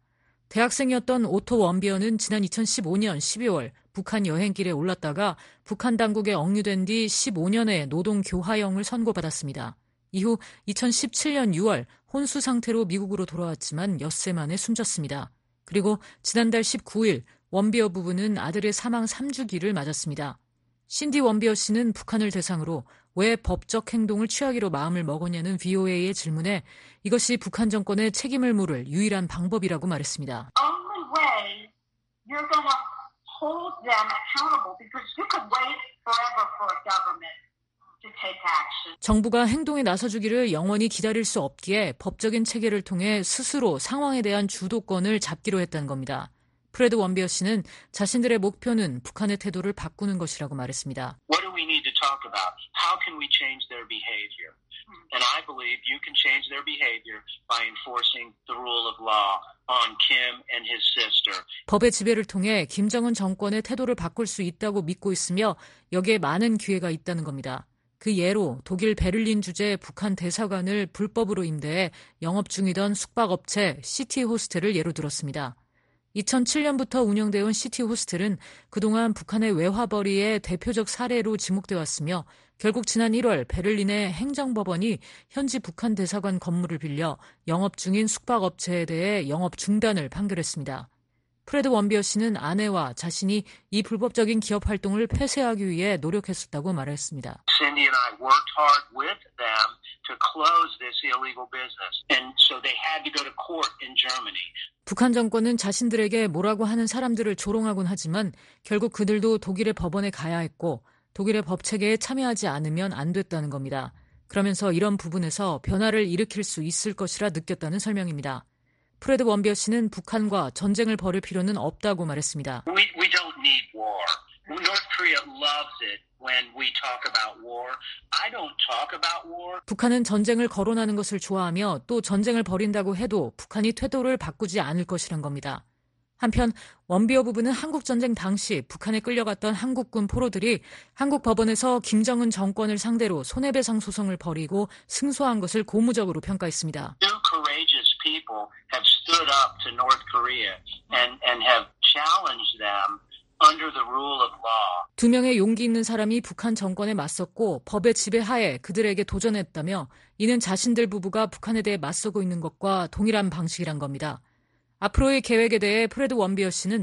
대학생이었던 오토 원비어는 지난 2015년 12월 북한 여행길에 올랐다가 북한 당국에 억류된 뒤 15년의 노동 교화형을 선고받았습니다. 이후 2017년 6월 혼수 상태로 미국으로 돌아왔지만 엿새 만에 숨졌습니다. 그리고 지난달 19일 원비어 부부는 아들의 사망 3주기를 맞았습니다. 신디 원비어 씨는 북한을 대상으로 왜 법적 행동을 취하기로 마음을 먹었냐는 VOA의 질문에 이것이 북한 정권의 책임을 물을 유일한 방법이라고 말했습니다. Only way you're going to hold them accountable because you could wait forever for a government to take action. 정부가 행동에 나서주기를 영원히 기다릴 수 없기에 법적인 체계를 통해 스스로 상황에 대한 주도권을 잡기로 했다는 겁니다. 프레드 원비어 씨는 자신들의 목표는 북한의 태도를 바꾸는 것이라고 말했습니다. What do we need to talk about? How can we change their behavior? And I believe you can change their behavior by enforcing the rule of law on Kim and his sister. 법의 지배를 통해 김정은 정권의 태도를 바꿀 수 있다고 믿고 있으며 여기에 많은 기회가 있다는 겁니다. 그 예로 독일 베를린 주재 북한 대사관을 불법으로 임대해 영업 중이던 숙박업체 시티호스텔을 예로 들었습니다. 2007년부터 운영되어 온 시티호스텔은 그동안 북한의 외화벌이의 대표적 사례로 지목돼 왔으며 결국 지난 1월 베를린의 행정법원이 현지 북한 대사관 건물을 빌려 영업 중인 숙박업체에 대해 영업 중단을 판결했습니다. 프레드 원비어 씨는 아내와 자신이 이 불법적인 기업 활동을 폐쇄하기 위해 노력했었다고 말했습니다. Cindy and I worked hard with them to close this illegal business. And so they had to go to court in Germany. 북한 정권은 자신들에게 뭐라고 하는 사람들을 조롱하곤 하지만 결국 그들도 독일의 법원에 가야 했고 독일의 법 체계에 참여하지 않으면 안 됐다는 겁니다. 그러면서 이런 부분에서 변화를 일으킬 수 있을 것이라 느꼈다는 설명입니다. 프레드 원비어 씨는 북한과 전쟁을 벌일 필요는 없다고 말했습니다. We don't need war. North Korea loves it when we talk about war. I don't talk about war. 북한은 전쟁을 거론하는 것을 좋아하며 또 전쟁을 벌인다고 해도 북한이 태도를 바꾸지 않을 것이란 겁니다. 한편 원비어 부부는 한국전쟁 당시 북한에 끌려갔던 한국군 포로들이 한국 법원에서 김정은 정권을 상대로 손해배상 소송을 벌이고 승소한 것을 고무적으로 평가했습니다. Two courageous people have stood up to North Korea and have challenged them under the rule of law. 두 명의 용기 있는 사람이 북한 정권에 맞섰고 법의 지배하에 그들에게 도전했다며 이는 자신들 부부가 북한에 대해 맞서고 있는 것과 동일한 방식이란 겁니다. 앞으로의 계획에 대해 프레드 원비어 씨는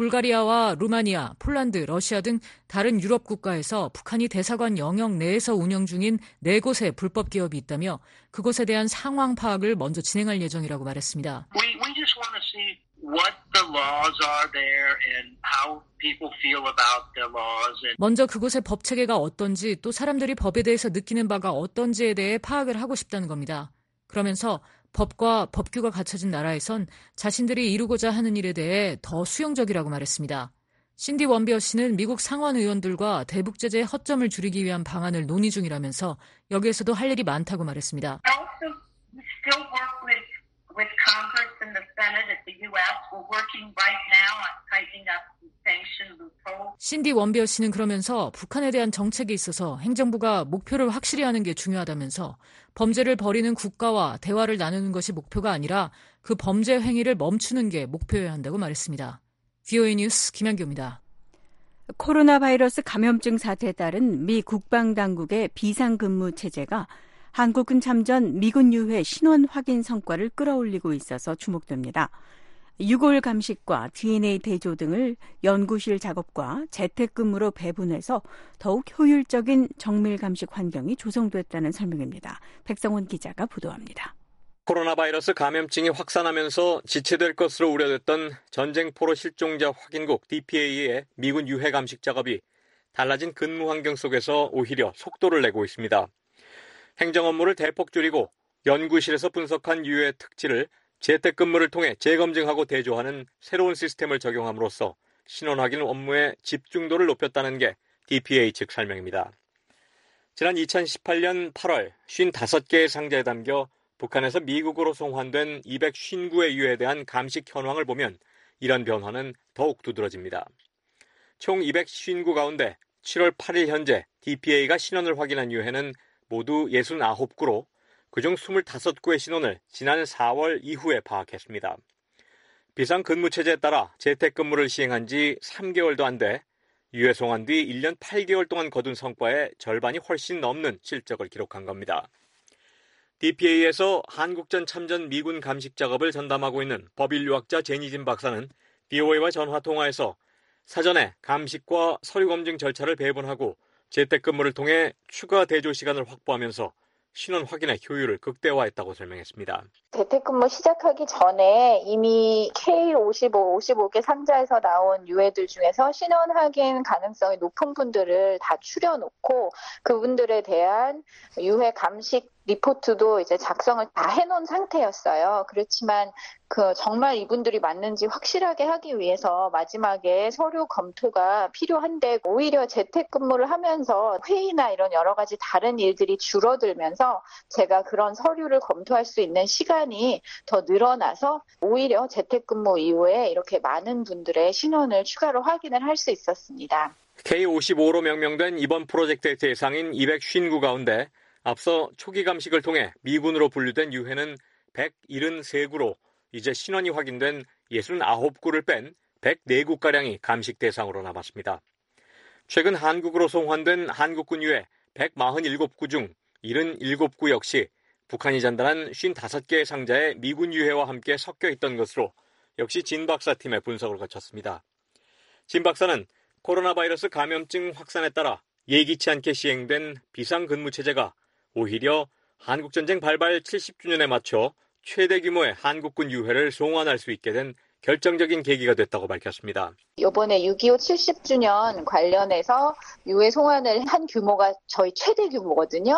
불가리아와 루마니아, 폴란드, 러시아 등 다른 유럽 국가에서 북한이 대사관 영역 내에서 운영 중인 4곳의 불법 기업이 있다며 그곳에 대한 상황 파악을 먼저 진행할 예정이라고 말했습니다. We just want to see what the laws are there and how people feel about the laws. 먼저 그곳의 법 체계가 어떤지 또 사람들이 법에 대해서 느끼는 바가 어떤지에 대해 파악을 하고 싶다는 겁니다. 그러면서 법과 법규가 갖춰진 나라에선 자신들이 이루고자 하는 일에 대해 더 수용적이라고 말했습니다. 신디 원비어 씨는 미국 상원 의원들과 대북 제재의 허점을 줄이기 위한 방안을 논의 중이라면서 여기에서도 할 일이 많다고 말했습니다. With Congress and the Senate at the U.S. We're working right now on tightening up the sanction loophole. 신디 원비어 씨는 그러면서 북한에 대한 정책에 있어서 행정부가 목표를 확실히 하는 게 중요하다면서 범죄를 벌이는 국가와 대화를 나누는 것이 목표가 아니라 그 범죄 행위를 멈추는 게 목표여야 한다고 말했습니다. VOA 뉴스 김현규입니다. 코로나 바이러스 감염증 사태에 따른 미 국방당국의 비상근무 체제가 한국군 참전 미군 유해 신원 확인 성과를 끌어올리고 있어서 주목됩니다. 유골 감식과 DNA 대조 등을 연구실 작업과 재택근무로 배분해서 더욱 효율적인 정밀 감식 환경이 조성됐다는 설명입니다. 백성원 기자가 보도합니다. 코로나 바이러스 감염증이 확산하면서 지체될 것으로 우려됐던 전쟁포로 실종자 확인국 DPA의 미군 유해 감식 작업이 달라진 근무 환경 속에서 오히려 속도를 내고 있습니다. 행정 업무를 대폭 줄이고 연구실에서 분석한 유해의 특질을 재택근무를 통해 재검증하고 대조하는 새로운 시스템을 적용함으로써 신원 확인 업무의 집중도를 높였다는 게 DPA 측 설명입니다. 지난 2018년 8월 55개의 상자에 담겨 북한에서 미국으로 송환된 259의 유해에 대한 감식 현황을 보면 이런 변화는 더욱 두드러집니다. 총 259 가운데 7월 8일 현재 DPA가 신원을 확인한 유해는 모두 69구로 그중 25구의 신원을 지난 4월 이후에 파악했습니다. 비상근무체제에 따라 재택근무를 시행한 지 3개월도 안 돼 유해 송환 뒤 1년 8개월 동안 거둔 성과의 절반이 훨씬 넘는 실적을 기록한 겁니다. DPA에서 한국전 참전 미군 감식 작업을 전담하고 있는 법인류학자 제니진 박사는 BOA와 전화통화에서 사전에 감식과 서류 검증 절차를 배분하고 재택근무를 통해 추가 대조 시간을 확보하면서 신원 확인의 효율을 극대화했다고 설명했습니다. 재택근무 시작하기 전에 이미 K55, 55개 상자에서 나온 유해들 중에서 신원 확인 가능성이 높은 분들을 다 추려놓고 그분들에 대한 유해 감식 리포트도 이제 작성을 다 해놓은 상태였어요. 그렇지만 정말 이분들이 맞는지 확실하게 하기 위해서 마지막에 서류 검토가 필요한데 오히려 재택근무를 하면서 회의나 이런 여러 가지 다른 일들이 줄어들면서 제가 그런 서류를 검토할 수 있는 시간이 더 늘어나서 오히려 재택근무 이후에 이렇게 많은 분들의 신원을 추가로 확인을 할 수 있었습니다. K55로 명명된 이번 프로젝트의 대상인 259 가운데 앞서 초기 감식을 통해 미군으로 분류된 유해는 173구로 이제 신원이 확인된 69구를 뺀 104구가량이 감식 대상으로 남았습니다. 최근 한국으로 송환된 한국군 유해 147구 중 77구 역시 북한이 전달한 55개의 상자에 미군 유해와 함께 섞여 있던 것으로 역시 진 박사 팀의 분석을 거쳤습니다. 진 박사는 코로나 바이러스 감염증 확산에 따라 예기치 않게 시행된 비상근무체제가 오히려 한국전쟁 발발 70주년에 맞춰 최대 규모의 한국군 유해를 송환할 수 있게 된 결정적인 계기가 됐다고 밝혔습니다. 이번에 6.25 70주년 관련해서 유해 송환을 한 규모가 저희 최대 규모거든요.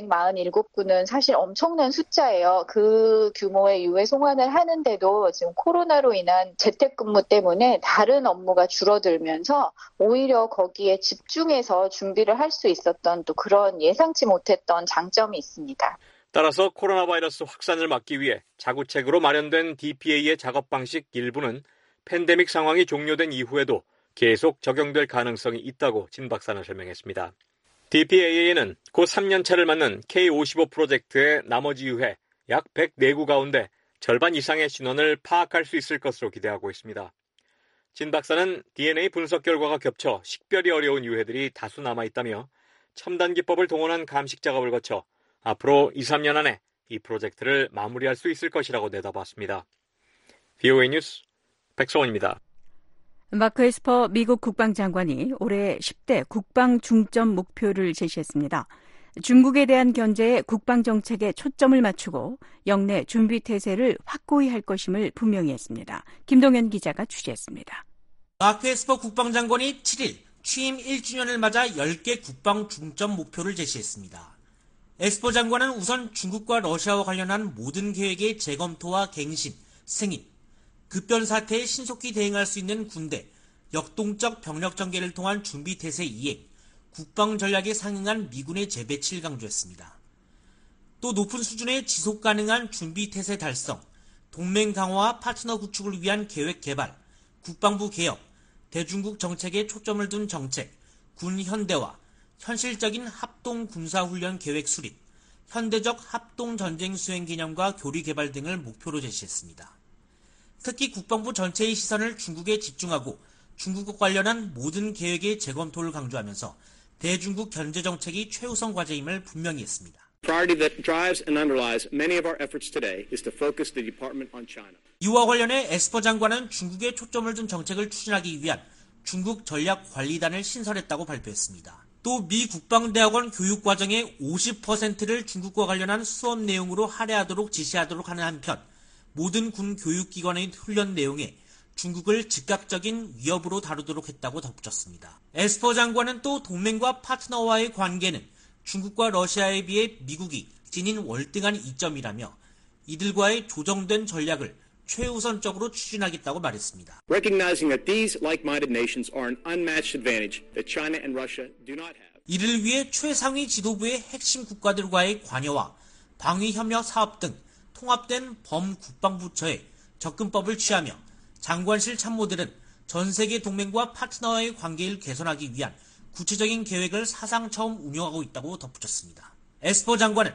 147구는 사실 엄청난 숫자예요. 그 규모의 유해 송환을 하는데도 지금 코로나로 인한 재택근무 때문에 다른 업무가 줄어들면서 오히려 거기에 집중해서 준비를 할 수 있었던 또 그런 예상치 못했던 장점이 있습니다. 따라서 코로나 바이러스 확산을 막기 위해 자구책으로 마련된 DPA의 작업 방식 일부는 팬데믹 상황이 종료된 이후에도 계속 적용될 가능성이 있다고 진 박사는 설명했습니다. DPA에는 곧 3년차를 맞는 K55 프로젝트의 나머지 유해 약 104구 가운데 절반 이상의 신원을 파악할 수 있을 것으로 기대하고 있습니다. 진 박사는 DNA 분석 결과가 겹쳐 식별이 어려운 유해들이 다수 남아있다며 첨단 기법을 동원한 감식 작업을 거쳐 앞으로 2, 3년 안에 이 프로젝트를 마무리할 수 있을 것이라고 내다봤습니다. VOA 뉴스 백성원입니다. 마크 에스퍼 미국 국방장관이 올해 10대 국방 중점 목표를 제시했습니다. 중국에 대한 견제에 국방정책에 초점을 맞추고 영내 준비태세를 확고히 할 것임을 분명히 했습니다. 김동현 기자가 취재했습니다. 마크 에스퍼 국방장관이 7일 취임 1주년을 맞아 10개 국방 중점 목표를 제시했습니다. 에스퍼 장관은 우선 중국과 러시아와 관련한 모든 계획의 재검토와 갱신, 승인, 급변 사태에 신속히 대응할 수 있는 군대, 역동적 병력 전개를 통한 준비태세 이행, 국방 전략에 상응한 미군의 재배치를 강조했습니다. 또 높은 수준의 지속 가능한 준비태세 달성, 동맹 강화와 파트너 구축을 위한 계획 개발, 국방부 개혁, 대중국 정책에 초점을 둔 정책, 군 현대화, 현실적인 합동 군사훈련 계획 수립, 현대적 합동 전쟁 수행 개념과 교리 개발 등을 목표로 제시했습니다. 특히 국방부 전체의 시선을 중국에 집중하고 중국과 관련한 모든 계획의 재검토를 강조하면서 대중국 견제 정책이 최우선 과제임을 분명히 했습니다. Priority that drives and underlies many of our efforts today is to focus the department on China. 이와 관련해 에스퍼 장관은 중국에 초점을 둔 정책을 추진하기 위한 중국 전략관리단을 신설했다고 발표했습니다. 또 미 국방대학원 교육과정의 50%를 중국과 관련한 수업 내용으로 할애하도록 지시하도록 하는 한편 모든 군 교육기관의 훈련 내용에 중국을 즉각적인 위협으로 다루도록 했다고 덧붙였습니다. 에스퍼 장관은 또 동맹과 파트너와의 관계는 중국과 러시아에 비해 미국이 지닌 월등한 이점이라며 이들과의 조정된 전략을 최우선적으로 추진하겠다고 말했습니다. Recognizing that these like-minded nations are an unmatched advantage that China and Russia do not have. 이를 위해 최상위 지도부의 핵심 국가들과의 관여와 방위협력 사업 등 통합된 범국방부처의 접근법을 취하며 장관실 참모들은 전 세계 동맹과 파트너와의 관계를 개선하기 위한 구체적인 계획을 사상 처음 운영하고 있다고 덧붙였습니다. 에스퍼 장관은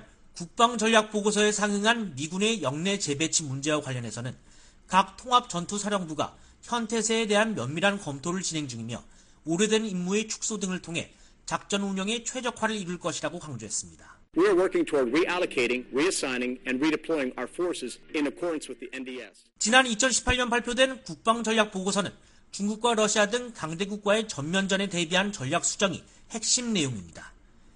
국방전략보고서에 상응한 미군의 영내 재배치 문제와 관련해서는 각 통합전투사령부가 현태세에 대한 면밀한 검토를 진행 중이며 오래된 임무의 축소 등을 통해 작전 운영에 최적화를 이룰 것이라고 강조했습니다. We are working toward reallocating, reassigning, and redeploying our forces in accordance with the NDS. 지난 2018년 발표된 국방전략보고서는 중국과 러시아 등 강대국과의 전면전에 대비한 전략 수정이 핵심 내용입니다.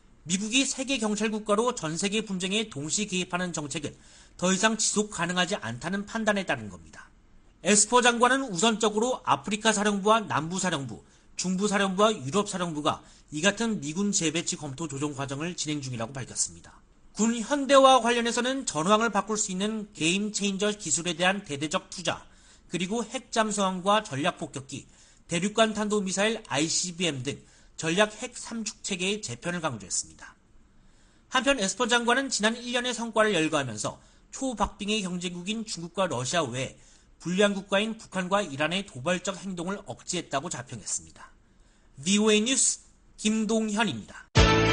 미국이 세계 경찰국가로 전 세계 분쟁에 동시 개입하는 정책은 더 이상 지속 가능하지 않다는 판단에 따른 겁니다. 에스퍼 장관은 우선적으로 아프리카 사령부와 남부 사령부, 중부 사령부와 유럽 사령부가 이 같은 미군 재배치 검토 조정 과정을 진행 중이라고 밝혔습니다. 군 현대화와 관련해서는 전황을 바꿀 수 있는 게임 체인저 기술에 대한 대대적 투자, 그리고 핵 잠수함과 전략 폭격기, 대륙간 탄도미사일 ICBM 등 전략 핵 3축 체계의 재편을 강조했습니다. 한편 에스퍼 장관은 지난 1년의 성과를 열거하면서 초박빙의 경제국인 중국과 러시아 외에 불량 국가인 북한과 이란의 도발적 행동을 억제했다고 자평했습니다. VOA 뉴스 김동현입니다.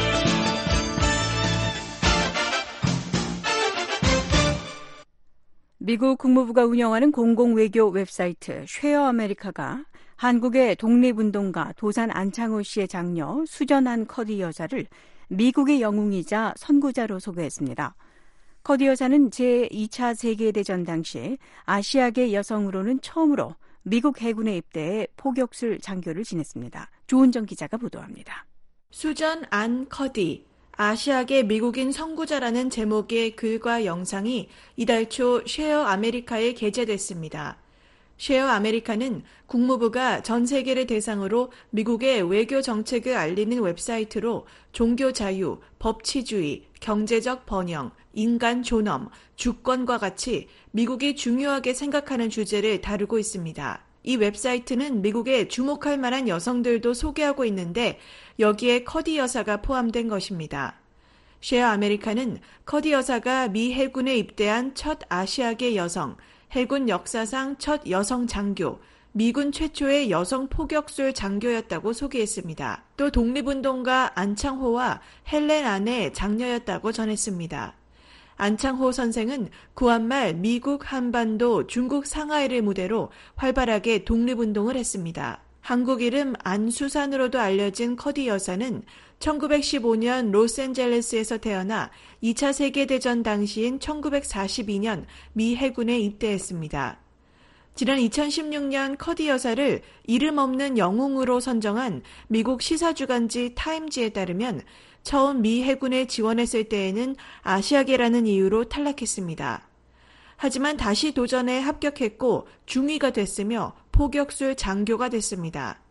미국 국무부가 운영하는 공공외교 웹사이트 쉐어 아메리카가 한국의 독립운동가 도산 안창호 씨의 장녀 수전한 커디 여사를 미국의 영웅이자 선구자로 소개했습니다. 커디 여사는 제2차 세계대전 당시 아시아계 여성으로는 처음으로 미국 해군에 입대해 포격술 장교를 지냈습니다. 조은정 기자가 보도합니다. 수전 안 커디, 아시아계 미국인 선구자라는 제목의 글과 영상이 이달 초 쉐어 아메리카에 게재됐습니다. 쉐어 아메리카는 국무부가 전 세계를 대상으로 미국의 외교 정책을 알리는 웹사이트로 종교 자유, 법치주의, 경제적 번영, 인간 존엄, 주권과 같이 미국이 중요하게 생각하는 주제를 다루고 있습니다. 이 웹사이트는 미국에 주목할 만한 여성들도 소개하고 있는데 여기에 커디 여사가 포함된 것입니다. 쉐어 아메리카는 커디 여사가 미 해군에 입대한 첫 아시아계 여성, 해군 역사상 첫 여성 장교, 미군 최초의 여성 포격술 장교였다고 소개했습니다. 또 독립운동가 안창호와 헬렌 안의 장녀였다고 전했습니다. 안창호 선생은 구한말 미국 한반도 중국 상하이를 무대로 활발하게 독립운동을 했습니다. 한국 이름 안수산으로도 알려진 커디 여사는 1915년 로스앤젤레스에서 태어나 2차 세계대전 당시인 1942년 미 해군에 입대했습니다. 지난 2016년 커디 여사를 이름 없는 영웅으로 선정한 미국 시사주간지 타임지에 따르면 처음 미 해군에 지원했을 때에는 아시아계라는 이유로 탈락했습니다. 하지만 다시 도전에 합격했고 중위가 됐으며 포격술 장교가 됐습니다.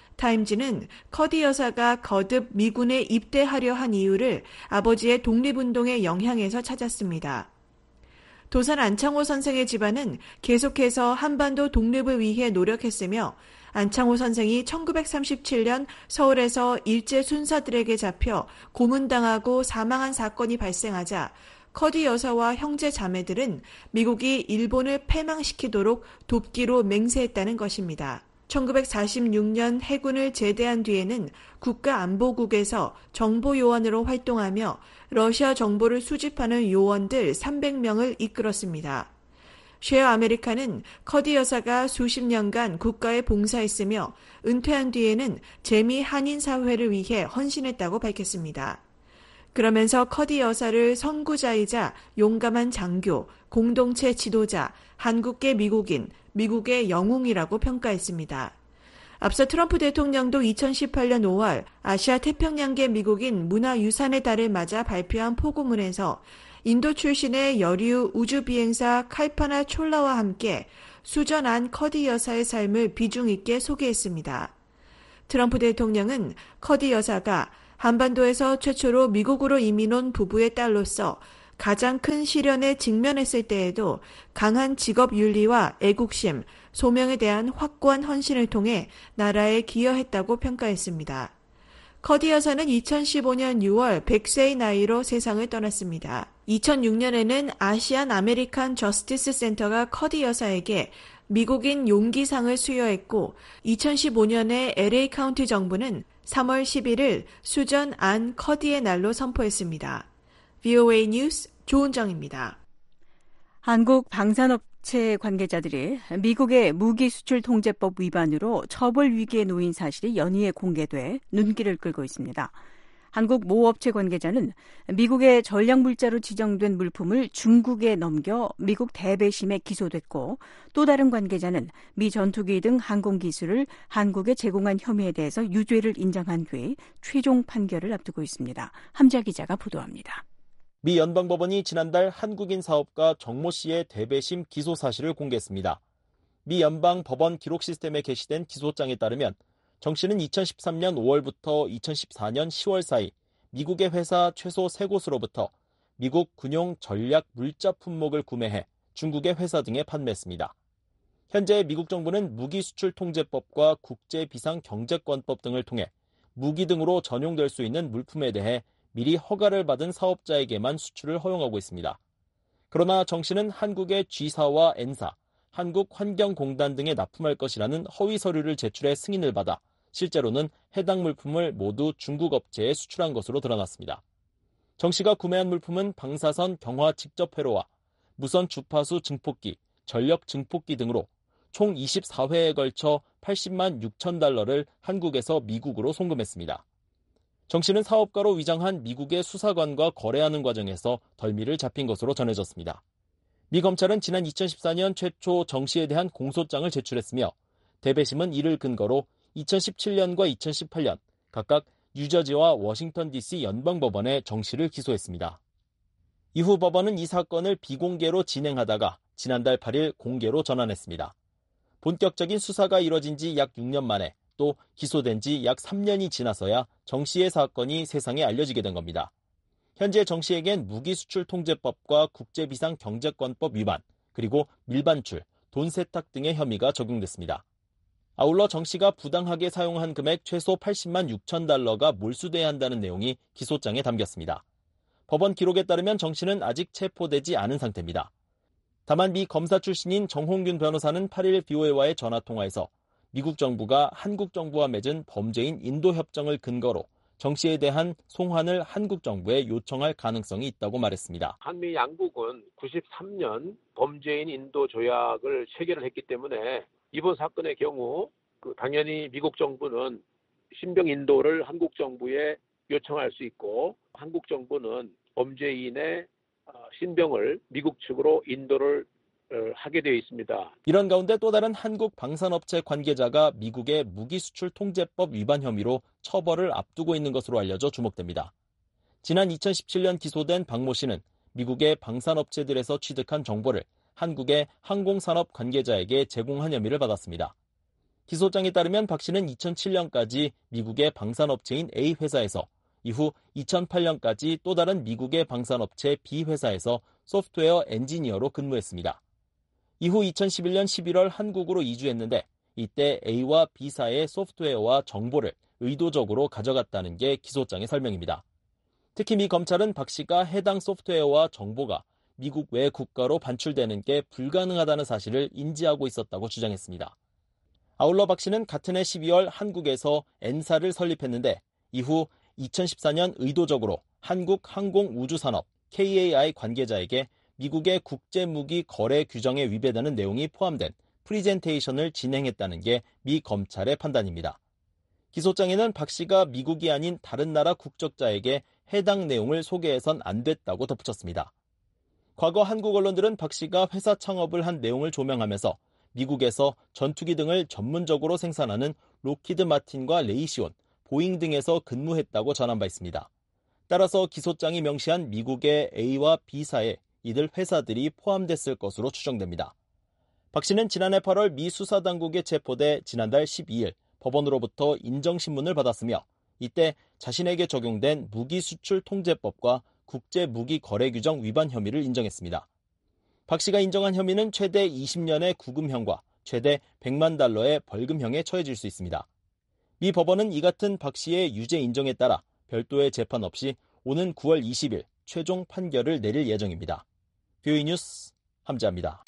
타임지는 커디 여사가 거듭 미군에 입대하려 한 이유를 아버지의 독립운동의 영향에서 찾았습니다. 도산 안창호 선생의 집안은 계속해서 한반도 독립을 위해 노력했으며 안창호 선생이 1937년 서울에서 일제 순사들에게 잡혀 고문당하고 사망한 사건이 발생하자 커디 여사와 형제 자매들은 미국이 일본을 패망시키도록 돕기로 맹세했다는 것입니다. 1946년 해군을 제대한 뒤에는 국가안보국에서 정보요원으로 활동하며 러시아 정보를 수집하는 요원들 300명을 이끌었습니다. 쉐어 아메리카는 커디 여사가 수십 년간 국가에 봉사했으며 은퇴한 뒤에는 재미 한인 사회를 위해 헌신했다고 밝혔습니다. 그러면서 커디 여사를 선구자이자 용감한 장교, 공동체 지도자, 한국계 미국인, 미국의 영웅이라고 평가했습니다. 앞서 트럼프 대통령도 2018년 5월 아시아 태평양계 미국인 문화유산의 달을 맞아 발표한 포고문에서 인도 출신의 여류 우주비행사 칼파나 촐라와 함께 수전한 커디 여사의 삶을 비중 있게 소개했습니다. 트럼프 대통령은 커디 여사가 한반도에서 최초로 미국으로 이민 온 부부의 딸로서 가장 큰 시련에 직면했을 때에도 강한 직업 윤리와 애국심, 소명에 대한 확고한 헌신을 통해 나라에 기여했다고 평가했습니다. 커디 여사는 2015년 6월 100세의 나이로 세상을 떠났습니다. 2006년에는 아시안 아메리칸 저스티스 센터가 커디 여사에게 미국인 용기상을 수여했고 2015년에 LA 카운티 정부는 3월 11일 수전 안 커디의 날로 선포했습니다. VOA 뉴스 조은정입니다. 한국 방산업체 관계자들이 미국의 무기수출통제법 위반으로 처벌 위기에 놓인 사실이 연이에 공개돼 눈길을 끌고 있습니다. 한국 모 업체 관계자는 미국의 전략물자로 지정된 물품을 중국에 넘겨 미국 대배심에 기소됐고 또 다른 관계자는 미 전투기 등 항공기술을 한국에 제공한 혐의에 대해서 유죄를 인정한 뒤 최종 판결을 앞두고 있습니다. 함자 기자가 보도합니다. 미 연방법원이 지난달 한국인 사업가 정모 씨의 대배심 기소 사실을 공개했습니다. 미 연방법원 기록 시스템에 게시된 기소장에 따르면 정 씨는 2013년 5월부터 2014년 10월 사이 미국의 회사 최소 3곳으로부터 미국 군용 전략 물자 품목을 구매해 중국의 회사 등에 판매했습니다. 현재 미국 정부는 무기수출통제법과 국제비상경제권법 등을 통해 무기 등으로 전용될 수 있는 물품에 대해 미리 허가를 받은 사업자에게만 수출을 허용하고 있습니다. 그러나 정 씨는 한국의 G사와 N사, 한국환경공단 등에 납품할 것이라는 허위 서류를 제출해 승인을 받아 실제로는 해당 물품을 모두 중국 업체에 수출한 것으로 드러났습니다. 정 씨가 구매한 물품은 방사선 경화 직접 회로와 무선 주파수 증폭기, 전력 증폭기 등으로 총 24회에 걸쳐 80만 6천 달러를 한국에서 미국으로 송금했습니다. 정 씨는 사업가로 위장한 미국의 수사관과 거래하는 과정에서 덜미를 잡힌 것으로 전해졌습니다. 미 검찰은 지난 2014년 최초 정 씨에 대한 공소장을 제출했으며 대배심은 이를 근거로 2017년과 2018년 각각 뉴저지와 워싱턴 DC 연방법원에 정 씨를 기소했습니다. 이후 법원은 이 사건을 비공개로 진행하다가 지난달 8일 공개로 전환했습니다. 본격적인 수사가 이뤄진 지 약 6년 만에 또 기소된 지 약 3년이 지나서야 정 씨의 사건이 세상에 알려지게 된 겁니다. 현재 정 씨에겐 무기수출통제법과 국제비상경제권법 위반, 그리고 밀반출, 돈 세탁 등의 혐의가 적용됐습니다. 아울러 정 씨가 부당하게 사용한 금액 최소 80만 6천 달러가 몰수돼야 한다는 내용이 기소장에 담겼습니다. 법원 기록에 따르면 정 씨는 아직 체포되지 않은 상태입니다. 다만 미 검사 출신인 정홍균 변호사는 8일 VOA와의 전화통화에서 미국 정부가 한국 정부와 맺은 범죄인 인도 협정을 근거로 정 씨에 대한 송환을 한국 정부에 요청할 가능성이 있다고 말했습니다. 한미 양국은 93년 범죄인 인도 조약을 체결을 했기 때문에 이번 사건의 경우 당연히 미국 정부는 신병 인도를 한국 정부에 요청할 수 있고 한국 정부는 범죄인의 신병을 미국 측으로 인도를 하게 되어 있습니다. 이런 가운데 또 다른 한국 방산업체 관계자가 미국의 무기수출통제법 위반 혐의로 처벌을 앞두고 있는 것으로 알려져 주목됩니다. 지난 2017년 기소된 박모 씨는 미국의 방산업체들에서 취득한 정보를 한국의 항공산업 관계자에게 제공한 혐의를 받았습니다. 기소장에 따르면 박 씨는 2007년까지 미국의 방산업체인 A 회사에서 이후 2008년까지 또 다른 미국의 방산업체 B 회사에서 소프트웨어 엔지니어로 근무했습니다. 이후 2011년 11월 한국으로 이주했는데 이때 A와 B사의 소프트웨어와 정보를 의도적으로 가져갔다는 게 기소장의 설명입니다. 특히 미 검찰은 박 씨가 해당 소프트웨어와 정보가 미국 외 국가로 반출되는 게 불가능하다는 사실을 인지하고 있었다고 주장했습니다. 아울러 박 씨는 같은 해 12월 한국에서 N사를 설립했는데 이후 2014년 의도적으로 한국항공우주산업 KAI 관계자에게 미국의 국제무기 거래 규정에 위배되는 내용이 포함된 프리젠테이션을 진행했다는 게 미 검찰의 판단입니다. 기소장에는 박 씨가 미국이 아닌 다른 나라 국적자에게 해당 내용을 소개해선 안 됐다고 덧붙였습니다. 과거 한국 언론들은 박 씨가 회사 창업을 한 내용을 조명하면서 미국에서 전투기 등을 전문적으로 생산하는 로키드 마틴과 레이시온, 보잉 등에서 근무했다고 전한 바 있습니다. 따라서 기소장이 명시한 미국의 A와 B사에 이들 회사들이 포함됐을 것으로 추정됩니다. 박 씨는 지난해 8월 미 수사당국에 체포돼 지난달 12일 법원으로부터 인정신문을 받았으며 이때 자신에게 적용된 무기수출통제법과 국제무기거래규정 위반 혐의를 인정했습니다. 박 씨가 인정한 혐의는 최대 20년의 구금형과 최대 100만 달러의 벌금형에 처해질 수 있습니다. 미 법원은 이 같은 박 씨의 유죄 인정에 따라 별도의 재판 없이 오는 9월 20일 최종 판결을 내릴 예정입니다. 뷰이 뉴스 함지아입니다.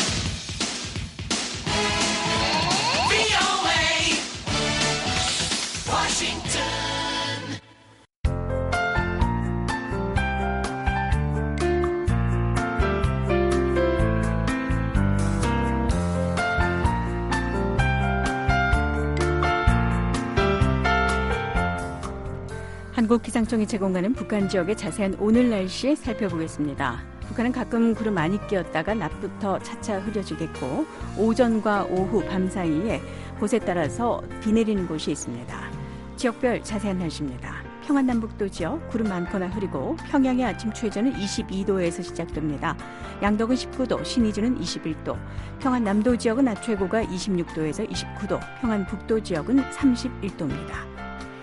한국기상청이 제공하는 북한 지역의 자세한 오늘 날씨 살펴보겠습니다. 북한은 가끔 구름 많이 끼었다가 낮부터 차차 흐려지겠고 오전과 오후 밤 사이에 곳에 따라서 비 내리는 곳이 있습니다. 지역별 자세한 날씨입니다. 평안남북도 지역 구름 많거나 흐리고 평양의 아침 최저는 22도에서 시작됩니다. 양덕은 19도, 신의주는 21도, 평안남도 지역은 낮 최고가 26도에서 29도, 평안북도 지역은 31도입니다.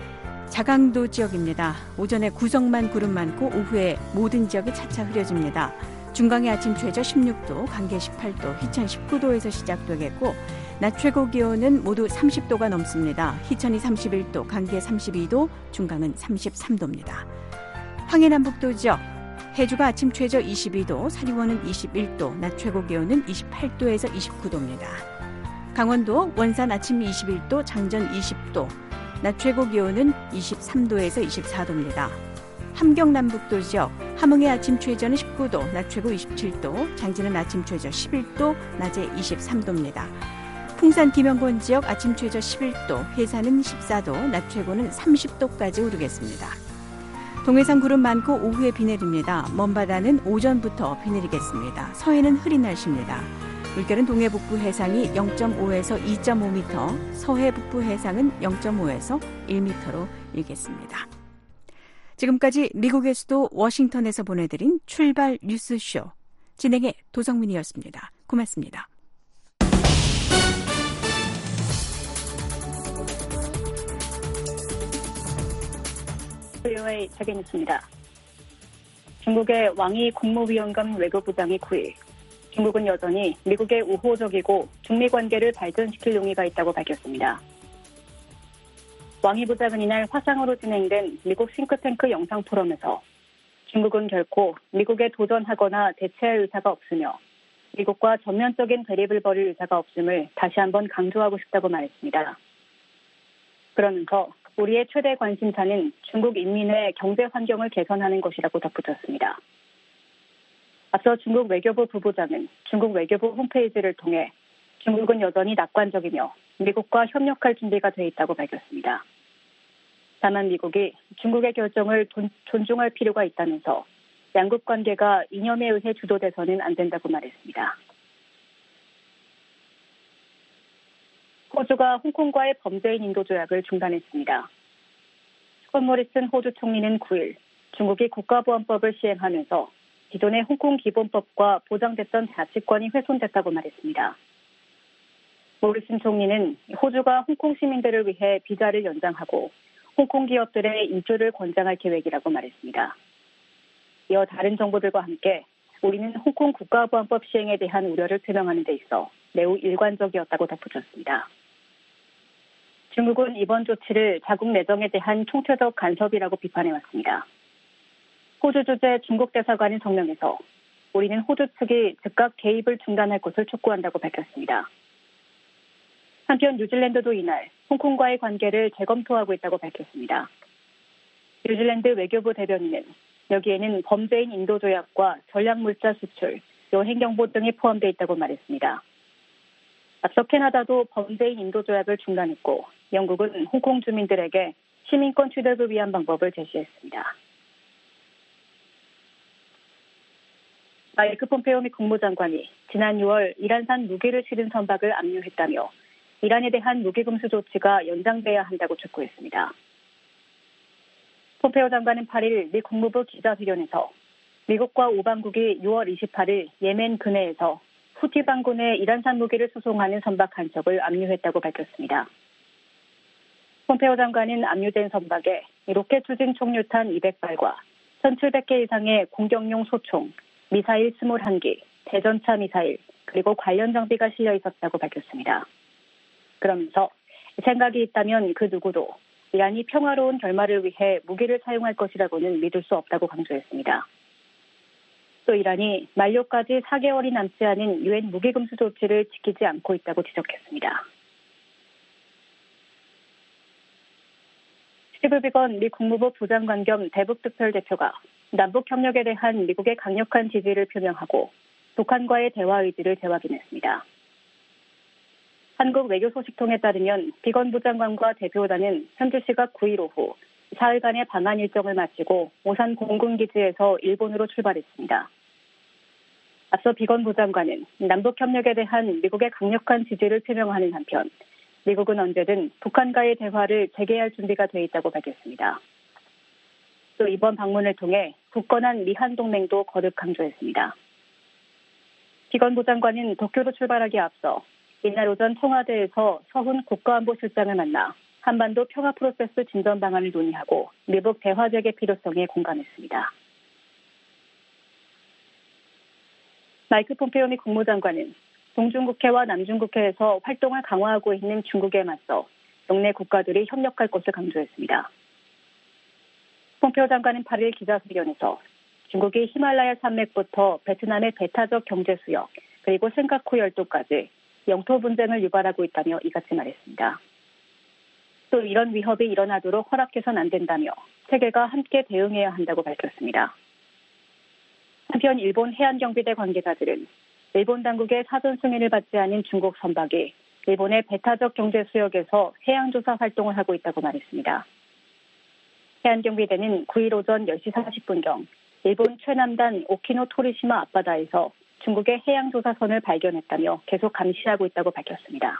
자강도 지역입니다. 오전에 구성만 구름 많고 오후에 모든 지역이 차차 흐려집니다. 중강의 아침 최저 16도, 강계 18도, 희천 19도에서 시작되겠고 낮 최고 기온은 모두 30도가 넘습니다. 희천이 31도, 강계 32도, 중강은 33도입니다. 황해남북도 지역, 해주가 아침 최저 22도, 사리원은 21도, 낮 최고 기온은 28도에서 29도입니다. 강원도 원산 아침 21도, 장전 20도, 낮 최고 기온은 23도에서 24도입니다. 함경남북도 지역, 함흥의 아침 최저는 19도, 낮 최고 27도, 장진은 아침 최저 11도, 낮에 23도입니다. 풍산 김영권 지역 아침 최저 11도, 해산은 14도, 낮 최고는 30도까지 오르겠습니다. 동해상 구름 많고 오후에 비 내립니다. 먼바다는 오전부터 비 내리겠습니다. 서해는 흐린 날씨입니다. 물결은 동해 북부 해상이 0.5에서 2.5m, 서해 북부 해상은 0.5에서 1m로 일겠습니다. 지금까지 미국의 수도 워싱턴에서 보내드린 출발 뉴스쇼. 진행의 도성민이었습니다. 고맙습니다. VOA 최경희입니다. 중국의 왕이 국무위원감 외교부장이 9일 중국은 여전히 미국의 우호적이고 중미 관계를 발전시킬 용의가 있다고 밝혔습니다. 왕이 부장은 이날 화상으로 진행된 미국 싱크탱크 영상 포럼에서 중국은 결코 미국에 도전하거나 대체할 의사가 없으며 미국과 전면적인 대립을 벌일 의사가 없음을 다시 한번 강조하고 싶다고 말했습니다. 그러면서 우리의 최대 관심사는 중국 인민의 경제 환경을 개선하는 것이라고 덧붙였습니다. 앞서 중국 외교부 부부장은 중국 외교부 홈페이지를 통해 중국은 여전히 낙관적이며 미국과 협력할 준비가 돼 있다고 밝혔습니다. 다만 미국이 중국의 결정을 존중할 필요가 있다면서 양국 관계가 이념에 의해 주도돼서는 안 된다고 말했습니다. 호주가 홍콩과의 범죄인 인도 조약을 중단했습니다. 스콧 모리슨 호주 총리는 9일 중국이 국가보안법을 시행하면서 기존의 홍콩 기본법과 보장됐던 자치권이 훼손됐다고 말했습니다. 모리슨 총리는 호주가 홍콩 시민들을 위해 비자를 연장하고 홍콩 기업들의 이주를 권장할 계획이라고 말했습니다. 이어 다른 정부들과 함께 우리는 홍콩 국가보안법 시행에 대한 우려를 표명하는 데 있어 매우 일관적이었다고 덧붙였습니다. 중국은 이번 조치를 자국 내정에 대한 총체적 간섭이라고 비판해왔습니다. 호주 주재 중국 대사관은 성명에서 우리는 호주 측이 즉각 개입을 중단할 것을 촉구한다고 밝혔습니다. 한편 뉴질랜드도 이날 홍콩과의 관계를 재검토하고 있다고 밝혔습니다. 뉴질랜드 외교부 대변인은 여기에는 범죄인 인도 조약과 전략물자 수출, 여행경보 등이 포함되어 있다고 말했습니다. 앞서 캐나다도 범죄인 인도 조약을 중단했고 영국은 홍콩 주민들에게 시민권 취득을 위한 방법을 제시했습니다. 마이크 폼페오 미 국무장관이 지난 6월 이란산 무기를 실은 선박을 압류했다며 이란에 대한 무기 금수 조치가 연장돼야 한다고 촉구했습니다. 폼페오 장관은 8일 미 국무부 기자회견에서 미국과 오방국이 6월 28일 예멘 근해에서 후티 반군의 이란산 무기를 수송하는 선박 한 척을 압류했다고 밝혔습니다. 폼페오 장관은 압류된 선박에 로켓 추진 총류탄 200발과 1,700개 이상의 공격용 소총, 미사일 21기, 대전차 미사일, 그리고 관련 장비가 실려 있었다고 밝혔습니다. 그러면서 생각이 있다면 그 누구도 이란이 평화로운 결말을 위해 무기를 사용할 것이라고는 믿을 수 없다고 강조했습니다. 또 이란이 만료까지 4개월이 남지 않은 유엔 무기 금수 조치를 지키지 않고 있다고 지적했습니다. 스티브 비건 미 국무부 부장관 겸 대북특별대표가 남북협력에 대한 미국의 강력한 지지를 표명하고 북한과의 대화 의지를 재확인했습니다. 한국 외교소식통에 따르면 비건 부장관과 대표단은 현지 시각 9일 오후 사흘간의 방한 일정을 마치고 오산 공군기지에서 일본으로 출발했습니다. 앞서 비건 부장관은 남북협력에 대한 미국의 강력한 지지를 표명하는 한편 미국은 언제든 북한과의 대화를 재개할 준비가 돼 있다고 밝혔습니다. 또 이번 방문을 통해 굳건한 미한 동맹도 거듭 강조했습니다. 비건 부장관은 도쿄로 출발하기에 앞서 이날 오전 청와대에서 서훈 국가안보실장을 만나 한반도 평화 프로세스 진전 방안을 논의하고 미북 대화 재개 필요성에 공감했습니다. 마이크 폼페오 미 국무장관은 동중국해와 남중국해에서 활동을 강화하고 있는 중국에 맞서 동네 국가들이 협력할 것을 강조했습니다. 폼페오 장관은 8일 기자회견에서 중국이 히말라야 산맥부터 베트남의 배타적 경제 수역 그리고 센카쿠 열도까지 영토 분쟁을 유발하고 있다며 이같이 말했습니다. 또 이런 위협이 일어나도록 허락해서는 안 된다며 세계가 함께 대응해야 한다고 밝혔습니다. 한편 일본 해안경비대 관계자들은 일본 당국의 사전 승인을 받지 않은 중국 선박이 일본의 배타적 경제 수역에서 해양조사 활동을 하고 있다고 말했습니다. 해안경비대는 9일 오전 10시 40분경 일본 최남단 오키노 토리시마 앞바다에서 중국의 해양조사선을 발견했다며 계속 감시하고 있다고 밝혔습니다.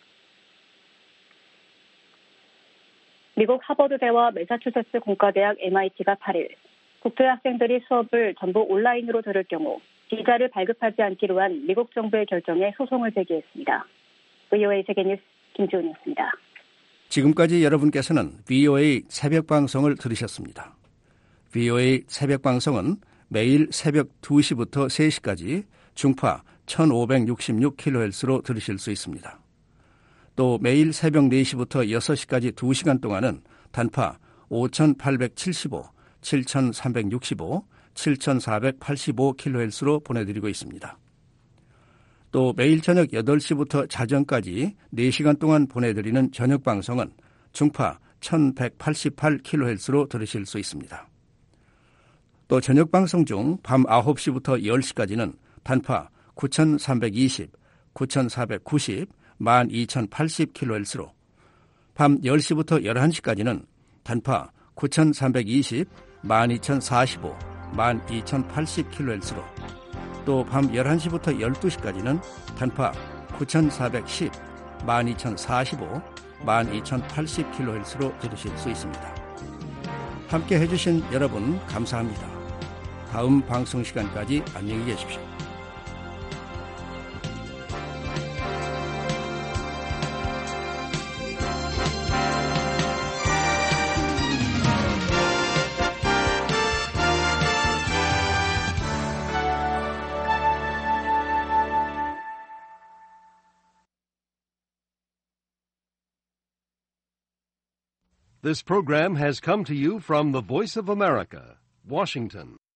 미국 하버드대와 매사추세츠 공과대학 MIT가 8일 국토 학생들이 수업을 전부 온라인으로 들을 경우 비자를 발급하지 않기로 한 미국 정부의 결정에 소송을 제기했습니다. VOA 세계뉴스 김지훈이었습니다. 지금까지 여러분께서는 VOA 새벽방송을 들으셨습니다. VOA 새벽방송은 매일 새벽 2시부터 3시까지 중파 1566kHz로 들으실 수 있습니다. 또 매일 새벽 4시부터 6시까지 2시간 동안은 단파 5875, 7365, 7485kHz로 보내드리고 있습니다. 또 매일 저녁 8시부터 자정까지 4시간 동안 보내드리는 저녁 방송은 중파 1188kHz로 들으실 수 있습니다. 또 저녁 방송 중 밤 9시부터 10시까지는 단파 9320, 9490, 12080kHz로 밤 10시부터 11시까지는 단파 9320, 12045, 12080kHz로 또 밤 11시부터 12시까지는 단파 9410, 12,045, 12,080kHz로 들으실 수 있습니다. 함께 해주신 여러분 감사합니다. 다음 방송 시간까지 안녕히 계십시오. This program has come to you from the Voice of America, Washington.